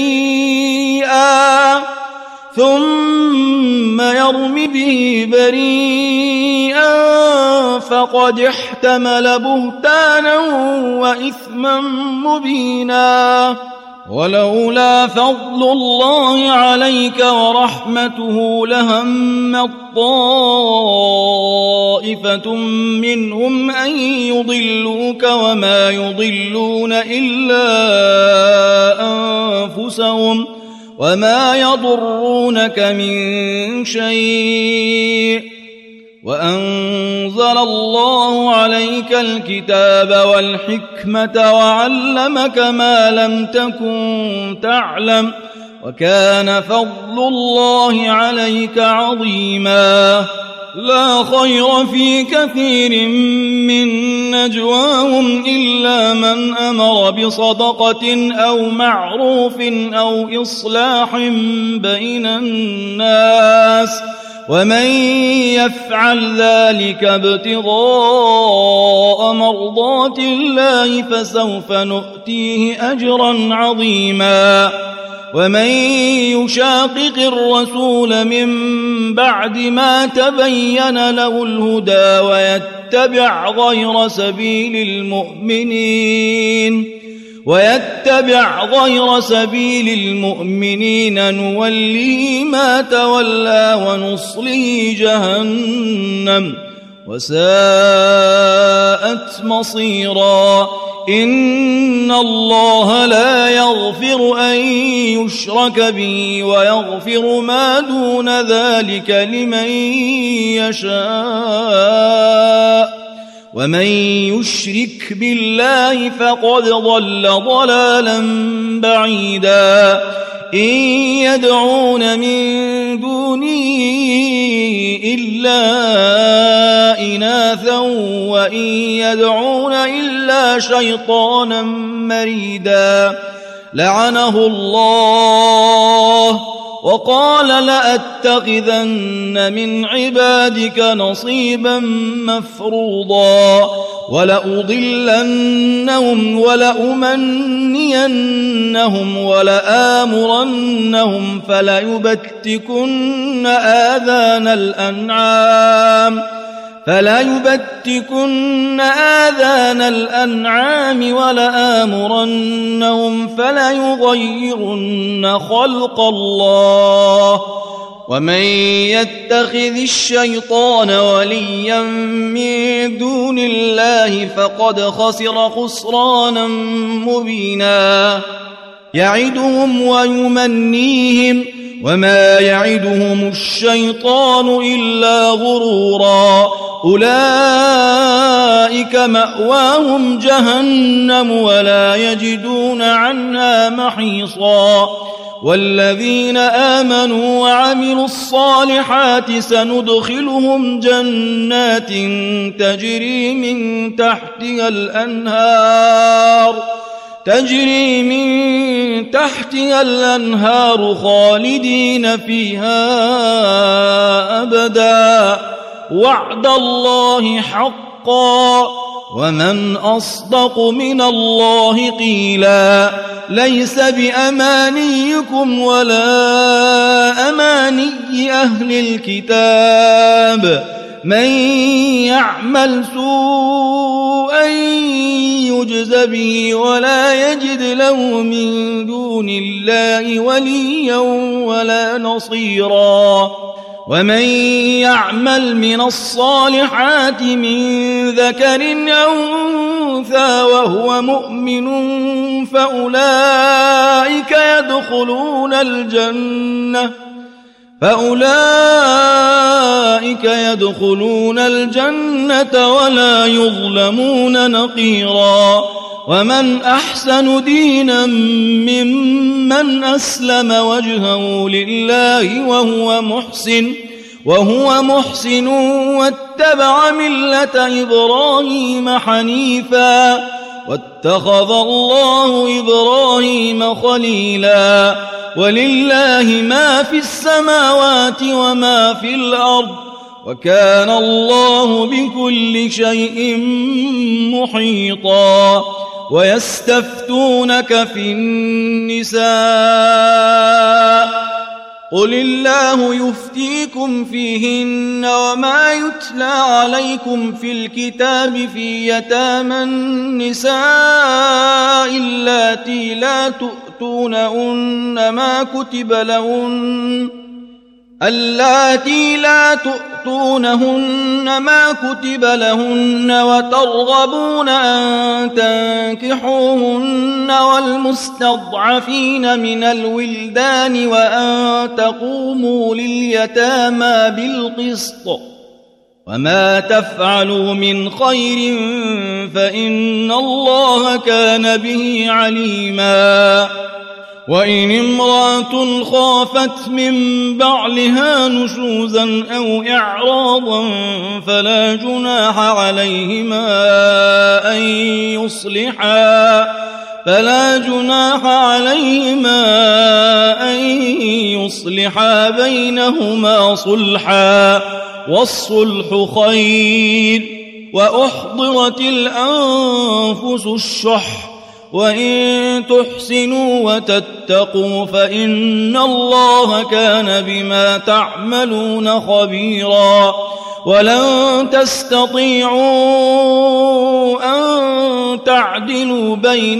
بريئا ثم يرم به بريئا فقد احتمل بهتانا وإثما مبينا ولولا فضل الله عليك ورحمته لهمت طائفة منهم أن يضلوك وما يضلون إلا أنفسهم وما يضرونك من شيء وأنزل الله عليك الكتاب والحكمة وعلمك ما لم تكن تعلم وكان فضل الله عليك عظيما لا خير في كثير من نجواهم إلا من أمر بصدقة أو معروف أو إصلاح بين الناس ومن يفعل ذلك ابتغاء مرضات الله فسوف نؤتيه أجرا عظيما ومن يشاقق الرسول من بعد ما تبين له الهدى ويتبع غير سبيل المؤمنين ويتبع غير سبيل المؤمنين نوليه ما تولى ونصله جهنم وساءت مصيرا إن الله لا يغفر أن يشرك به ويغفر ما دون ذلك لمن يشاء ومن يشرك بالله فقد ضل ضلالا بعيدا إن يدعون من دونه إلا إناثا وإن يدعون إلا شيطانا مريدا لعنه الله وقال لأتخذن من عبادك نصيبا مفروضا ولأضلنهم ولأمنينهم ولآمرنهم فليبتكن آذان الأنعام فليبتكن آذان الأنعام ولآمرنهم فليغيرن خلق الله ومن يتخذ الشيطان وليا من دون الله فقد خسر خسرانا مبينا يعدهم ويمنيهم وما يعدهم الشيطان إلا غرورا أولئك مأواهم جهنم ولا يجدون عنها محيصا والذين آمنوا وعملوا الصالحات سندخلهم جنات تجري من تحتها الأنهار تجري من تحتها الأنهار خالدين فيها أبدا وعد الله حقا ومن أصدق من الله قيلا ليس بأمانيكم ولا أماني أهل الكتاب من يعمل سوءا يجز به ولا يجد له من دون الله وليا ولا نصيرا ومن يعمل من الصالحات من ذكر أو أنثى وهو مؤمن فأولئك يدخلون الجنة فأولئك يدخلون الجنة ولا يظلمون نقيرا ومن أحسن دينا ممن أسلم وجهه لله وهو محسن وهو محسن واتبع ملة إبراهيم حنيفا واتخذ الله إبراهيم خليلا ولله ما في السماوات وما في الأرض وكان الله بكل شيء محيطا ويستفتونك في النساء قل الله يفتيكم فيهن وما يتلى عليكم في الكتاب في يتامى النساء اللاتي لا تؤتونهن ما كتب لهن اللاتي لا تؤتونهن ما كتب لهن وترغبون أن تنكحوهن والمستضعفين من الولدان وأن تقوموا لليتامى بالقسط وما تفعلوا من خير فإن الله كان به عليما وإن امرأة خافت من بعلها نشوزا أو إعراضا فلا جناح عليهما أن يصلحا فلا جناح عليهما أن يصلحا بينهما صلحا والصلح خير وأحضرت الأنفس الشح وإن تحسنوا وتتقوا فإن الله كان بما تعملون خبيرا ولن تستطيعوا أن تعدلوا بين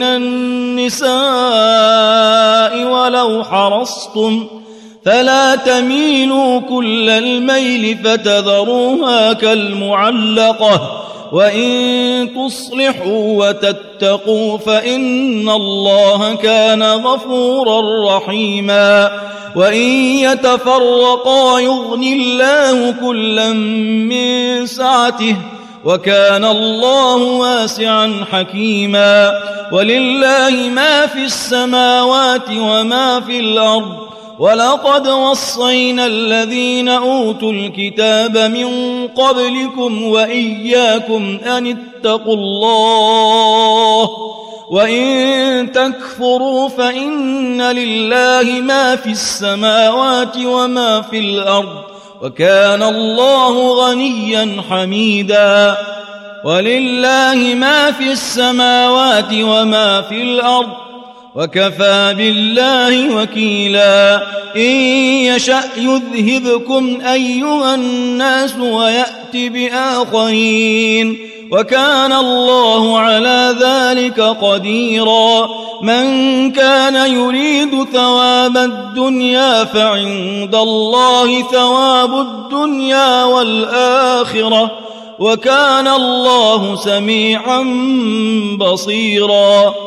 النساء ولو حرصتم فلا تميلوا كل الميل فتذروها كالمعلقة وإن تصلحوا وتتقوا فإن الله كان غفورا رحيما وإن يتفرقا يغني الله كلا من سعته وكان الله واسعا حكيما ولله ما في السماوات وما في الأرض ولقد وصينا الذين أوتوا الكتاب من قبلكم وإياكم أن اتقوا الله وإن تكفروا فإن لله ما في السماوات وما في الأرض وكان الله غنيا حميدا ولله ما في السماوات وما في الأرض وكفى بالله وكيلا إن يشأ يذهبكم أيها الناس ويأت بآخرين وكان الله على ذلك قديرا من كان يريد ثواب الدنيا فعند الله ثواب الدنيا والآخرة وكان الله سميعا بصيرا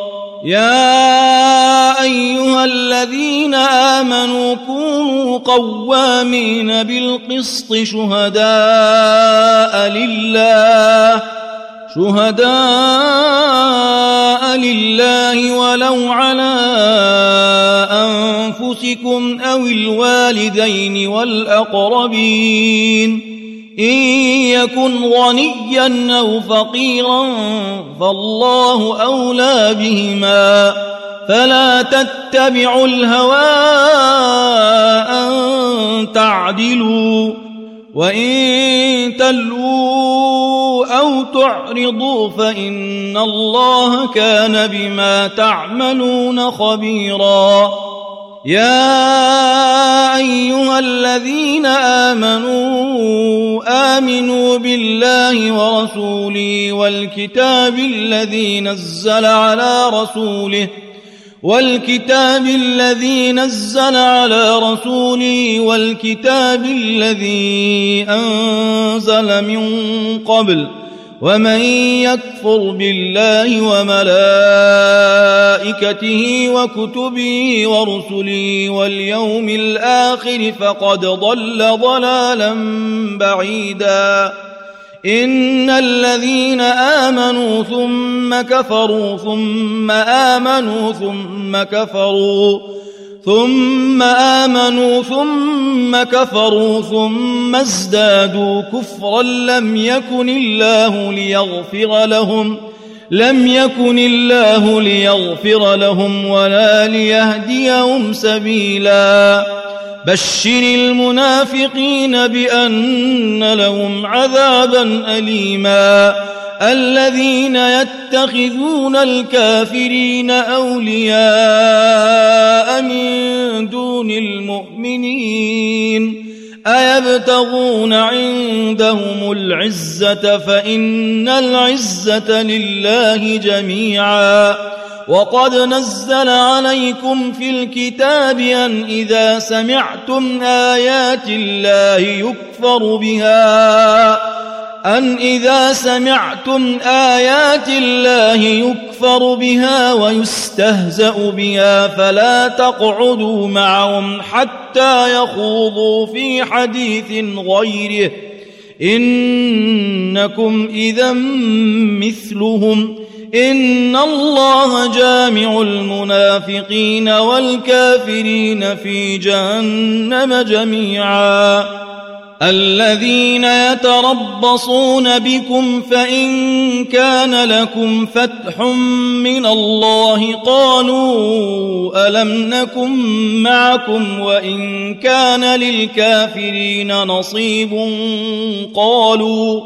يا أيها الذين آمنوا كونوا قوامين بالقسط شهداء لله شهداء لله ولو على أنفسكم أو الوالدين والأقربين إن يكن غنيا أو فقيرا فالله أولى بهما فلا تتبعوا الهوى أن تعدلوا وإن تلووا أو تعرضوا فإن الله كان بما تعملون خبيرا يا أيها الذين آمنوا آمنوا بالله ورسوله والكتاب الذي نزل على رسوله والكتاب الذي نزل على رسوله والكتاب الذي أنزل من قبل ومن يكفر بالله وملائكته وكتبه ورسله واليوم الآخر فقد ضل ضلالا بعيدا إن الذين آمنوا ثم كفروا ثم آمنوا ثم كفروا ثم آمنوا ثم كفروا ثم ازدادوا كفرا لم يكن الله ليغفر لهم لم يكن الله ليغفر لهم ولا ليهديهم سبيلا بشر المنافقين بأن لهم عذابا أليما الذين يتخذون الكافرين أولياء من دون المؤمنين أيبتغون عندهم العزة فإن العزة لله جميعا وقد نزل عليكم في الكتاب أن إذا سمعتم آيات الله يكفر بها أن إذا سمعتم آيات الله يكفر بها ويستهزأ بها فلا تقعدوا معهم حتى يخوضوا في حديث غيره إنكم إذا مثلهم إن الله جامع المنافقين والكافرين في جهنم جميعا الذين يتربصون بكم فإن كان لكم فتح من الله قالوا ألم نكن معكم وإن كان للكافرين نصيب قالوا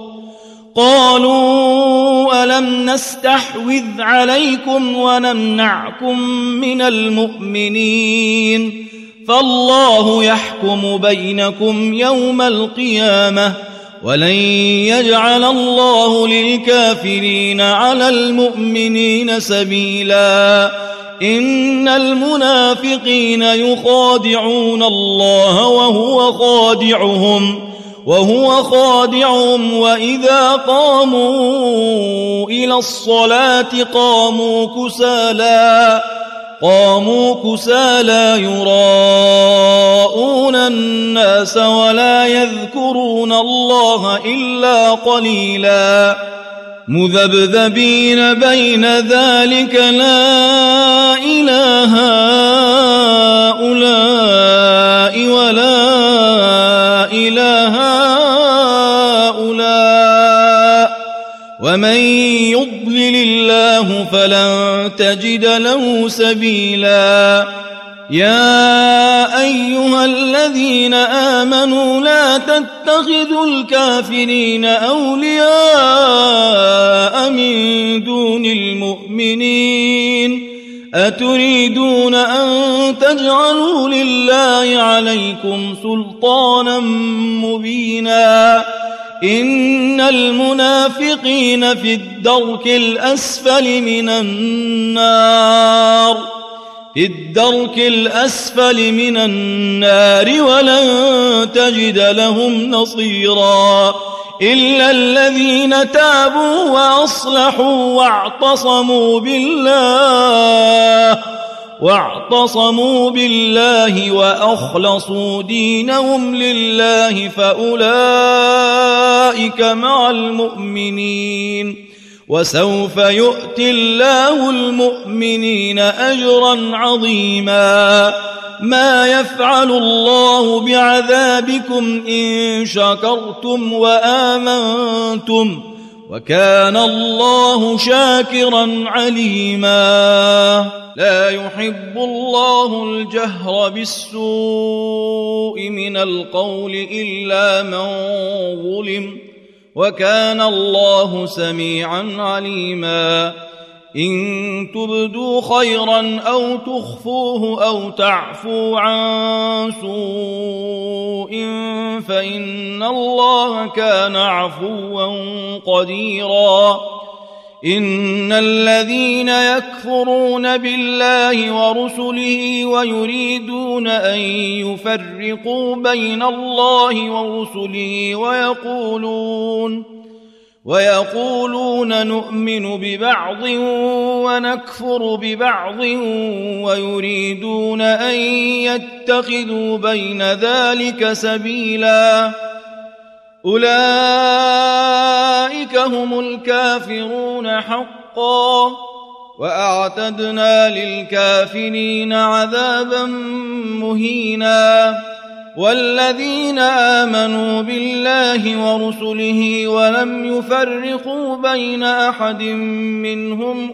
قالوا ألم نستحوذ عليكم ونمنعكم من المؤمنين فالله يحكم بينكم يوم القيامة ولن يجعل الله للكافرين على المؤمنين سبيلا إن المنافقين يخادعون الله وهو خادعهم وهو خادعهم وإذا قاموا إلى الصلاة قاموا كسالى قاموا كسالى يراءون الناس ولا يذكرون الله إلا قليلا مذبذبين بين ذلك لا إله هؤلاء ولا إله هؤلاء ومن يضلل الله فلن تجد له سبيلا يا أيها الذين آمنوا لا تتخذوا الكافرين أولياء من دون المؤمنين أتريدون أن تجعلوا لله عليكم سلطانا مبينا إن المنافقين في الدرك الأسفل من النار في الدرك الأسفل من النار ولن تجد لهم نصيرا إلا الذين تابوا وأصلحوا واعتصموا بالله واعتصموا بالله وأخلصوا دينهم لله فأولئك مع المؤمنين وسوف يؤتي الله المؤمنين أجرا عظيما ما يفعل الله بعذابكم إن شكرتم وآمنتم وكان الله شاكرا عليما لا يحب الله الجهر بالسوء من القول إلا من ظلم وكان الله سميعا عليما إن تبدوا خيرا أو تخفوه أو تعفوا عن سوء فإن الله كان عفوا قديرا إن الذين يكفرون بالله ورسله ويريدون أن يفرقوا بين الله ورسله ويقولون ويقولون نؤمن ببعض ونكفر ببعض ويريدون أن يتخذوا بين ذلك سبيلا أولئك هم الكافرون حقا وأعتدنا للكافرين عذابا مهينا. والذين آمنوا بالله ورسله ولم يفرقوا بين أحد منهم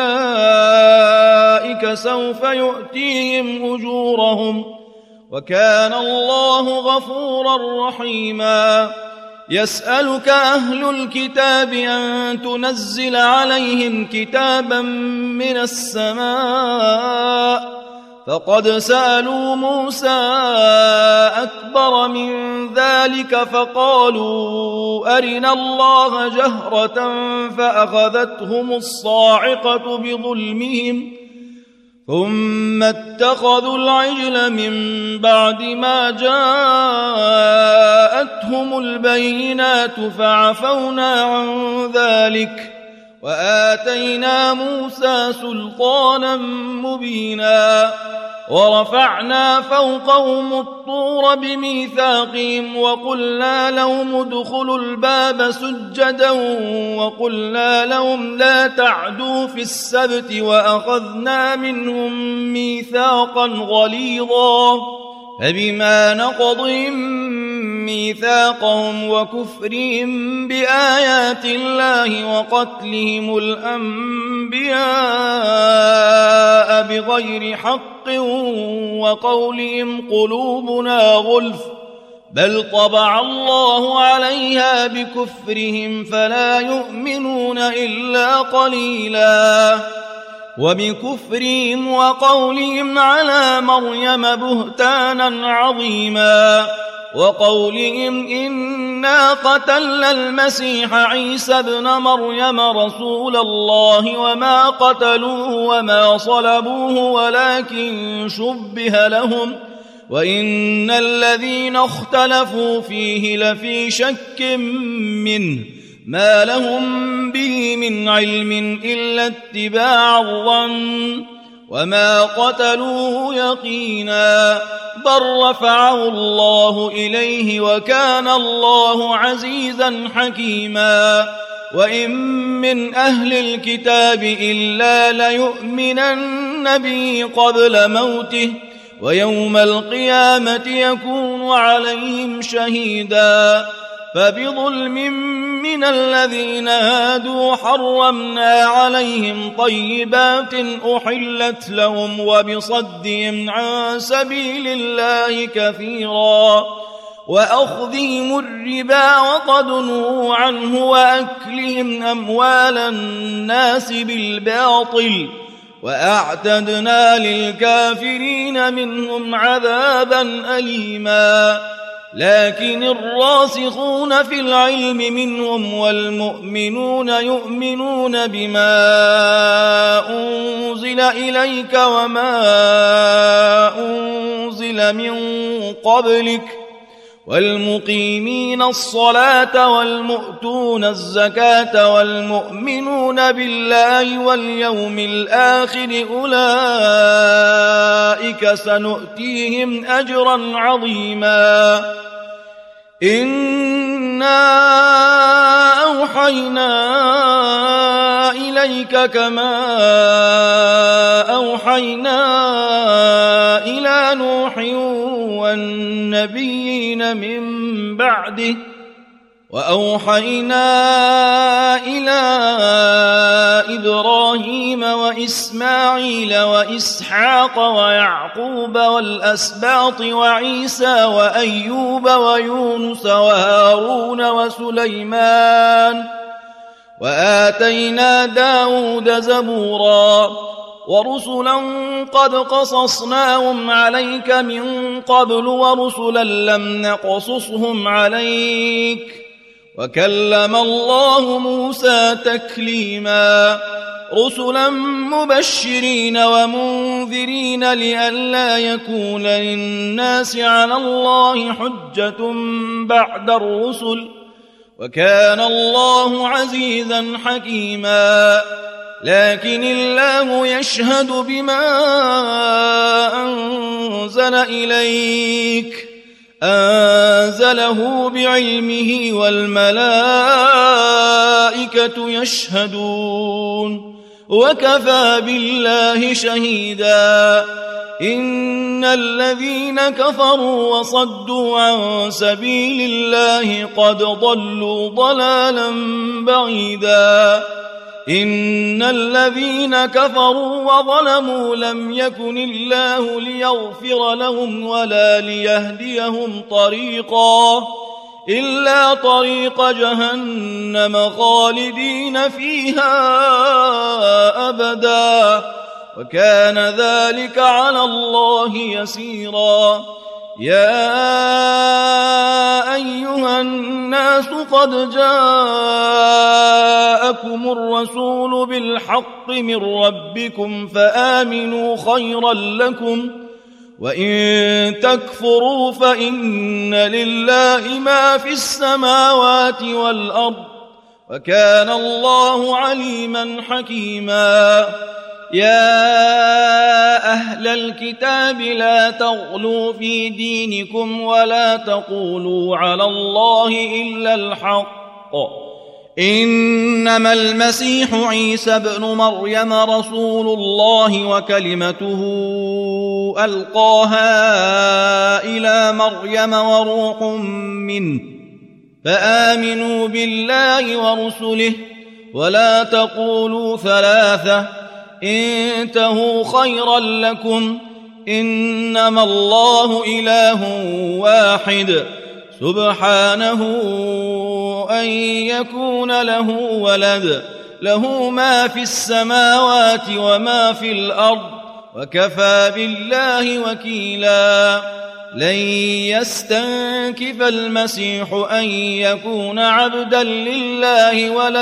أولئك سوف يؤتيهم أجورهم وكان الله غفورا رحيما. يسألك أهل الكتاب أن تنزل عليهم كتابا من السماء فقد سألوا موسى أكبر من ذلك فقالوا أرنا الله جهرة فأخذتهم الصاعقة بظلمهم ثم اتخذوا العجل من بعد ما جاءتهم البينات فعفونا عن ذلك وآتينا موسى سلطانا مبينا. ورفعنا فوقهم الطور بميثاقهم وقلنا لهم ادخلوا الباب سجدا وقلنا لهم لا تعدوا في السبت وأخذنا منهم ميثاقا غليظا. فبما نقضهم ميثاقهم وكفرهم بآيات الله وقتلهم الأنبياء بغير حق وقولهم قلوبنا غلف بل طبع الله عليها بكفرهم فلا يؤمنون إلا قليلا. وبكفرهم وقولهم على مريم بهتانا عظيما وقولهم إنا قتلنا المسيح عيسى ابن مريم رسول الله وما قتلوه وما صلبوه ولكن شبه لهم وإن الذين اختلفوا فيه لفي شك منه ما لهم به من علم إلا اتباع الظن وما قتلوه يقينا بل رفعه الله إليه وكان الله عزيزا حكيما. وإن من أهل الكتاب إلا ليؤمنن به قبل موته ويوم القيامة يكون عليهم شهيدا. فبظلم من الذين هادوا حرمنا عليهم طيبات أحلت لهم وبصدهم عن سبيل الله كثيرا وأخذهم الربا وقد نهوا عنه وأكلهم أموال الناس بالباطل وأعتدنا للكافرين منهم عذابا أليما. لكن الراسخون في العلم منهم والمؤمنون يؤمنون بما أنزل إليك وما أنزل من قبلك والمقيمين الصلاة والمؤتون الزكاة والمؤمنون بالله واليوم الآخر أولئك سنؤتيهم أجرا عظيما. إنا أوحينا إليك كما أوحينا إلى نوح والنبيين من بعده وأوحينا إلى إبراهيم وإسماعيل وإسحاق ويعقوب والأسباط وعيسى وأيوب ويونس وهارون وسليمان وآتينا داود زبورا ورسلا قد قصصناهم عليك من قبل ورسلا لم نقصصهم عليك وكلم الله موسى تكليما. رسلا مبشرين ومنذرين لئلا يكون للناس على الله حجة بعد الرسل وكان الله عزيزا حكيما. لكن الله يشهد بما أنزل إليك أنزله بعلمه والملائكة يشهدون وكفى بالله شهيدا إن الذين كفروا وصدوا عن سبيل الله قد ضلوا ضلالا بعيدا إن الذين كفروا وظلموا لم يكن الله ليغفر لهم ولا ليهديهم طريقا إلا طريق جهنم خالدين فيها أبدا وكان ذلك على الله يسيرا يا أيها الناس قد جاءكم الرسول بالحق من ربكم فآمنوا خيرا لكم وإن تكفروا فإن لله ما في السماوات والأرض وكان الله عليما حكيما يا أهل الكتاب لا تغلوا في دينكم ولا تقولوا على الله إلا الحق إنما المسيح عيسى ابن مريم رسول الله وكلمته ألقاها إلى مريم وروح منه فآمنوا بالله ورسله ولا تقولوا ثلاثة انتهوا خيرا لكم إنما الله إله واحد سبحانه أن يكون له ولد له ما في السماوات وما في الأرض وكفى بالله وكيلا لن يستنكف المسيح أن يكون عبدا لله ولا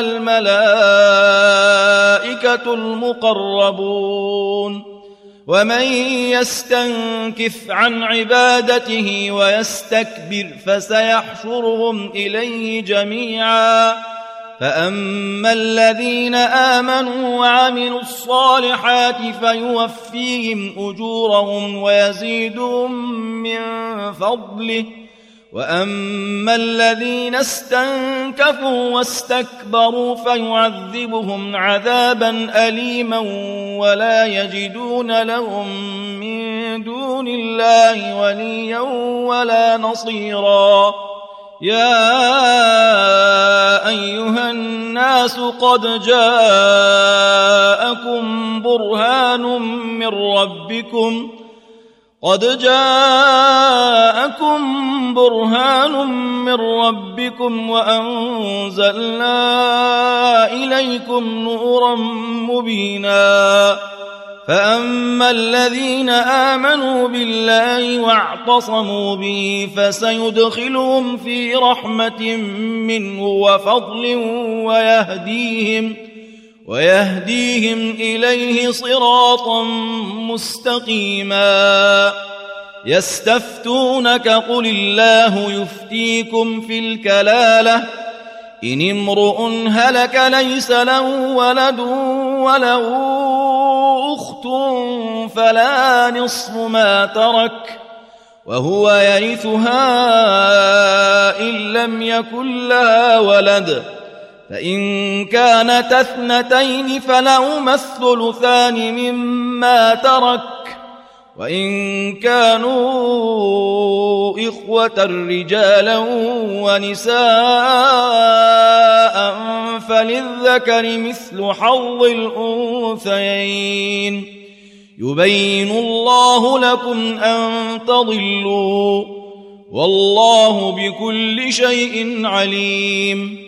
الملائكة المقربون ومن يستنكف عن عبادته ويستكبر فسيحشرهم إليه جميعا فأما الذين آمنوا وعملوا الصالحات فيوفيهم أجورهم ويزيدهم من فضله وأما الذين استنكفوا واستكبروا فيعذبهم عذابا أليما ولا يجدون لهم من دون الله وليا ولا نصيرا يا أيها الناس قد جاءكم برهان من ربكم قد جاءكم برهان من ربكم وأنزلنا إليكم نورا مبينا فأما الذين آمنوا بالله واعتصموا به فسيدخلهم في رحمة منه وفضل ويهديهم ويهديهم إليه صراطا مستقيما يستفتونك قل الله يفتيكم في الكلالة إن امرؤ هلك ليس له ولد وله أخت فلا نصف ما ترك وهو يرثها إن لم يكن لها ولد فإن كانت اثنتين فلهما الثلثان مما ترك وإن كانوا إخوة رجالا ونساء فللذكر مثل حظ الأنثيين يبين الله لكم أن تضلوا والله بكل شيء عليم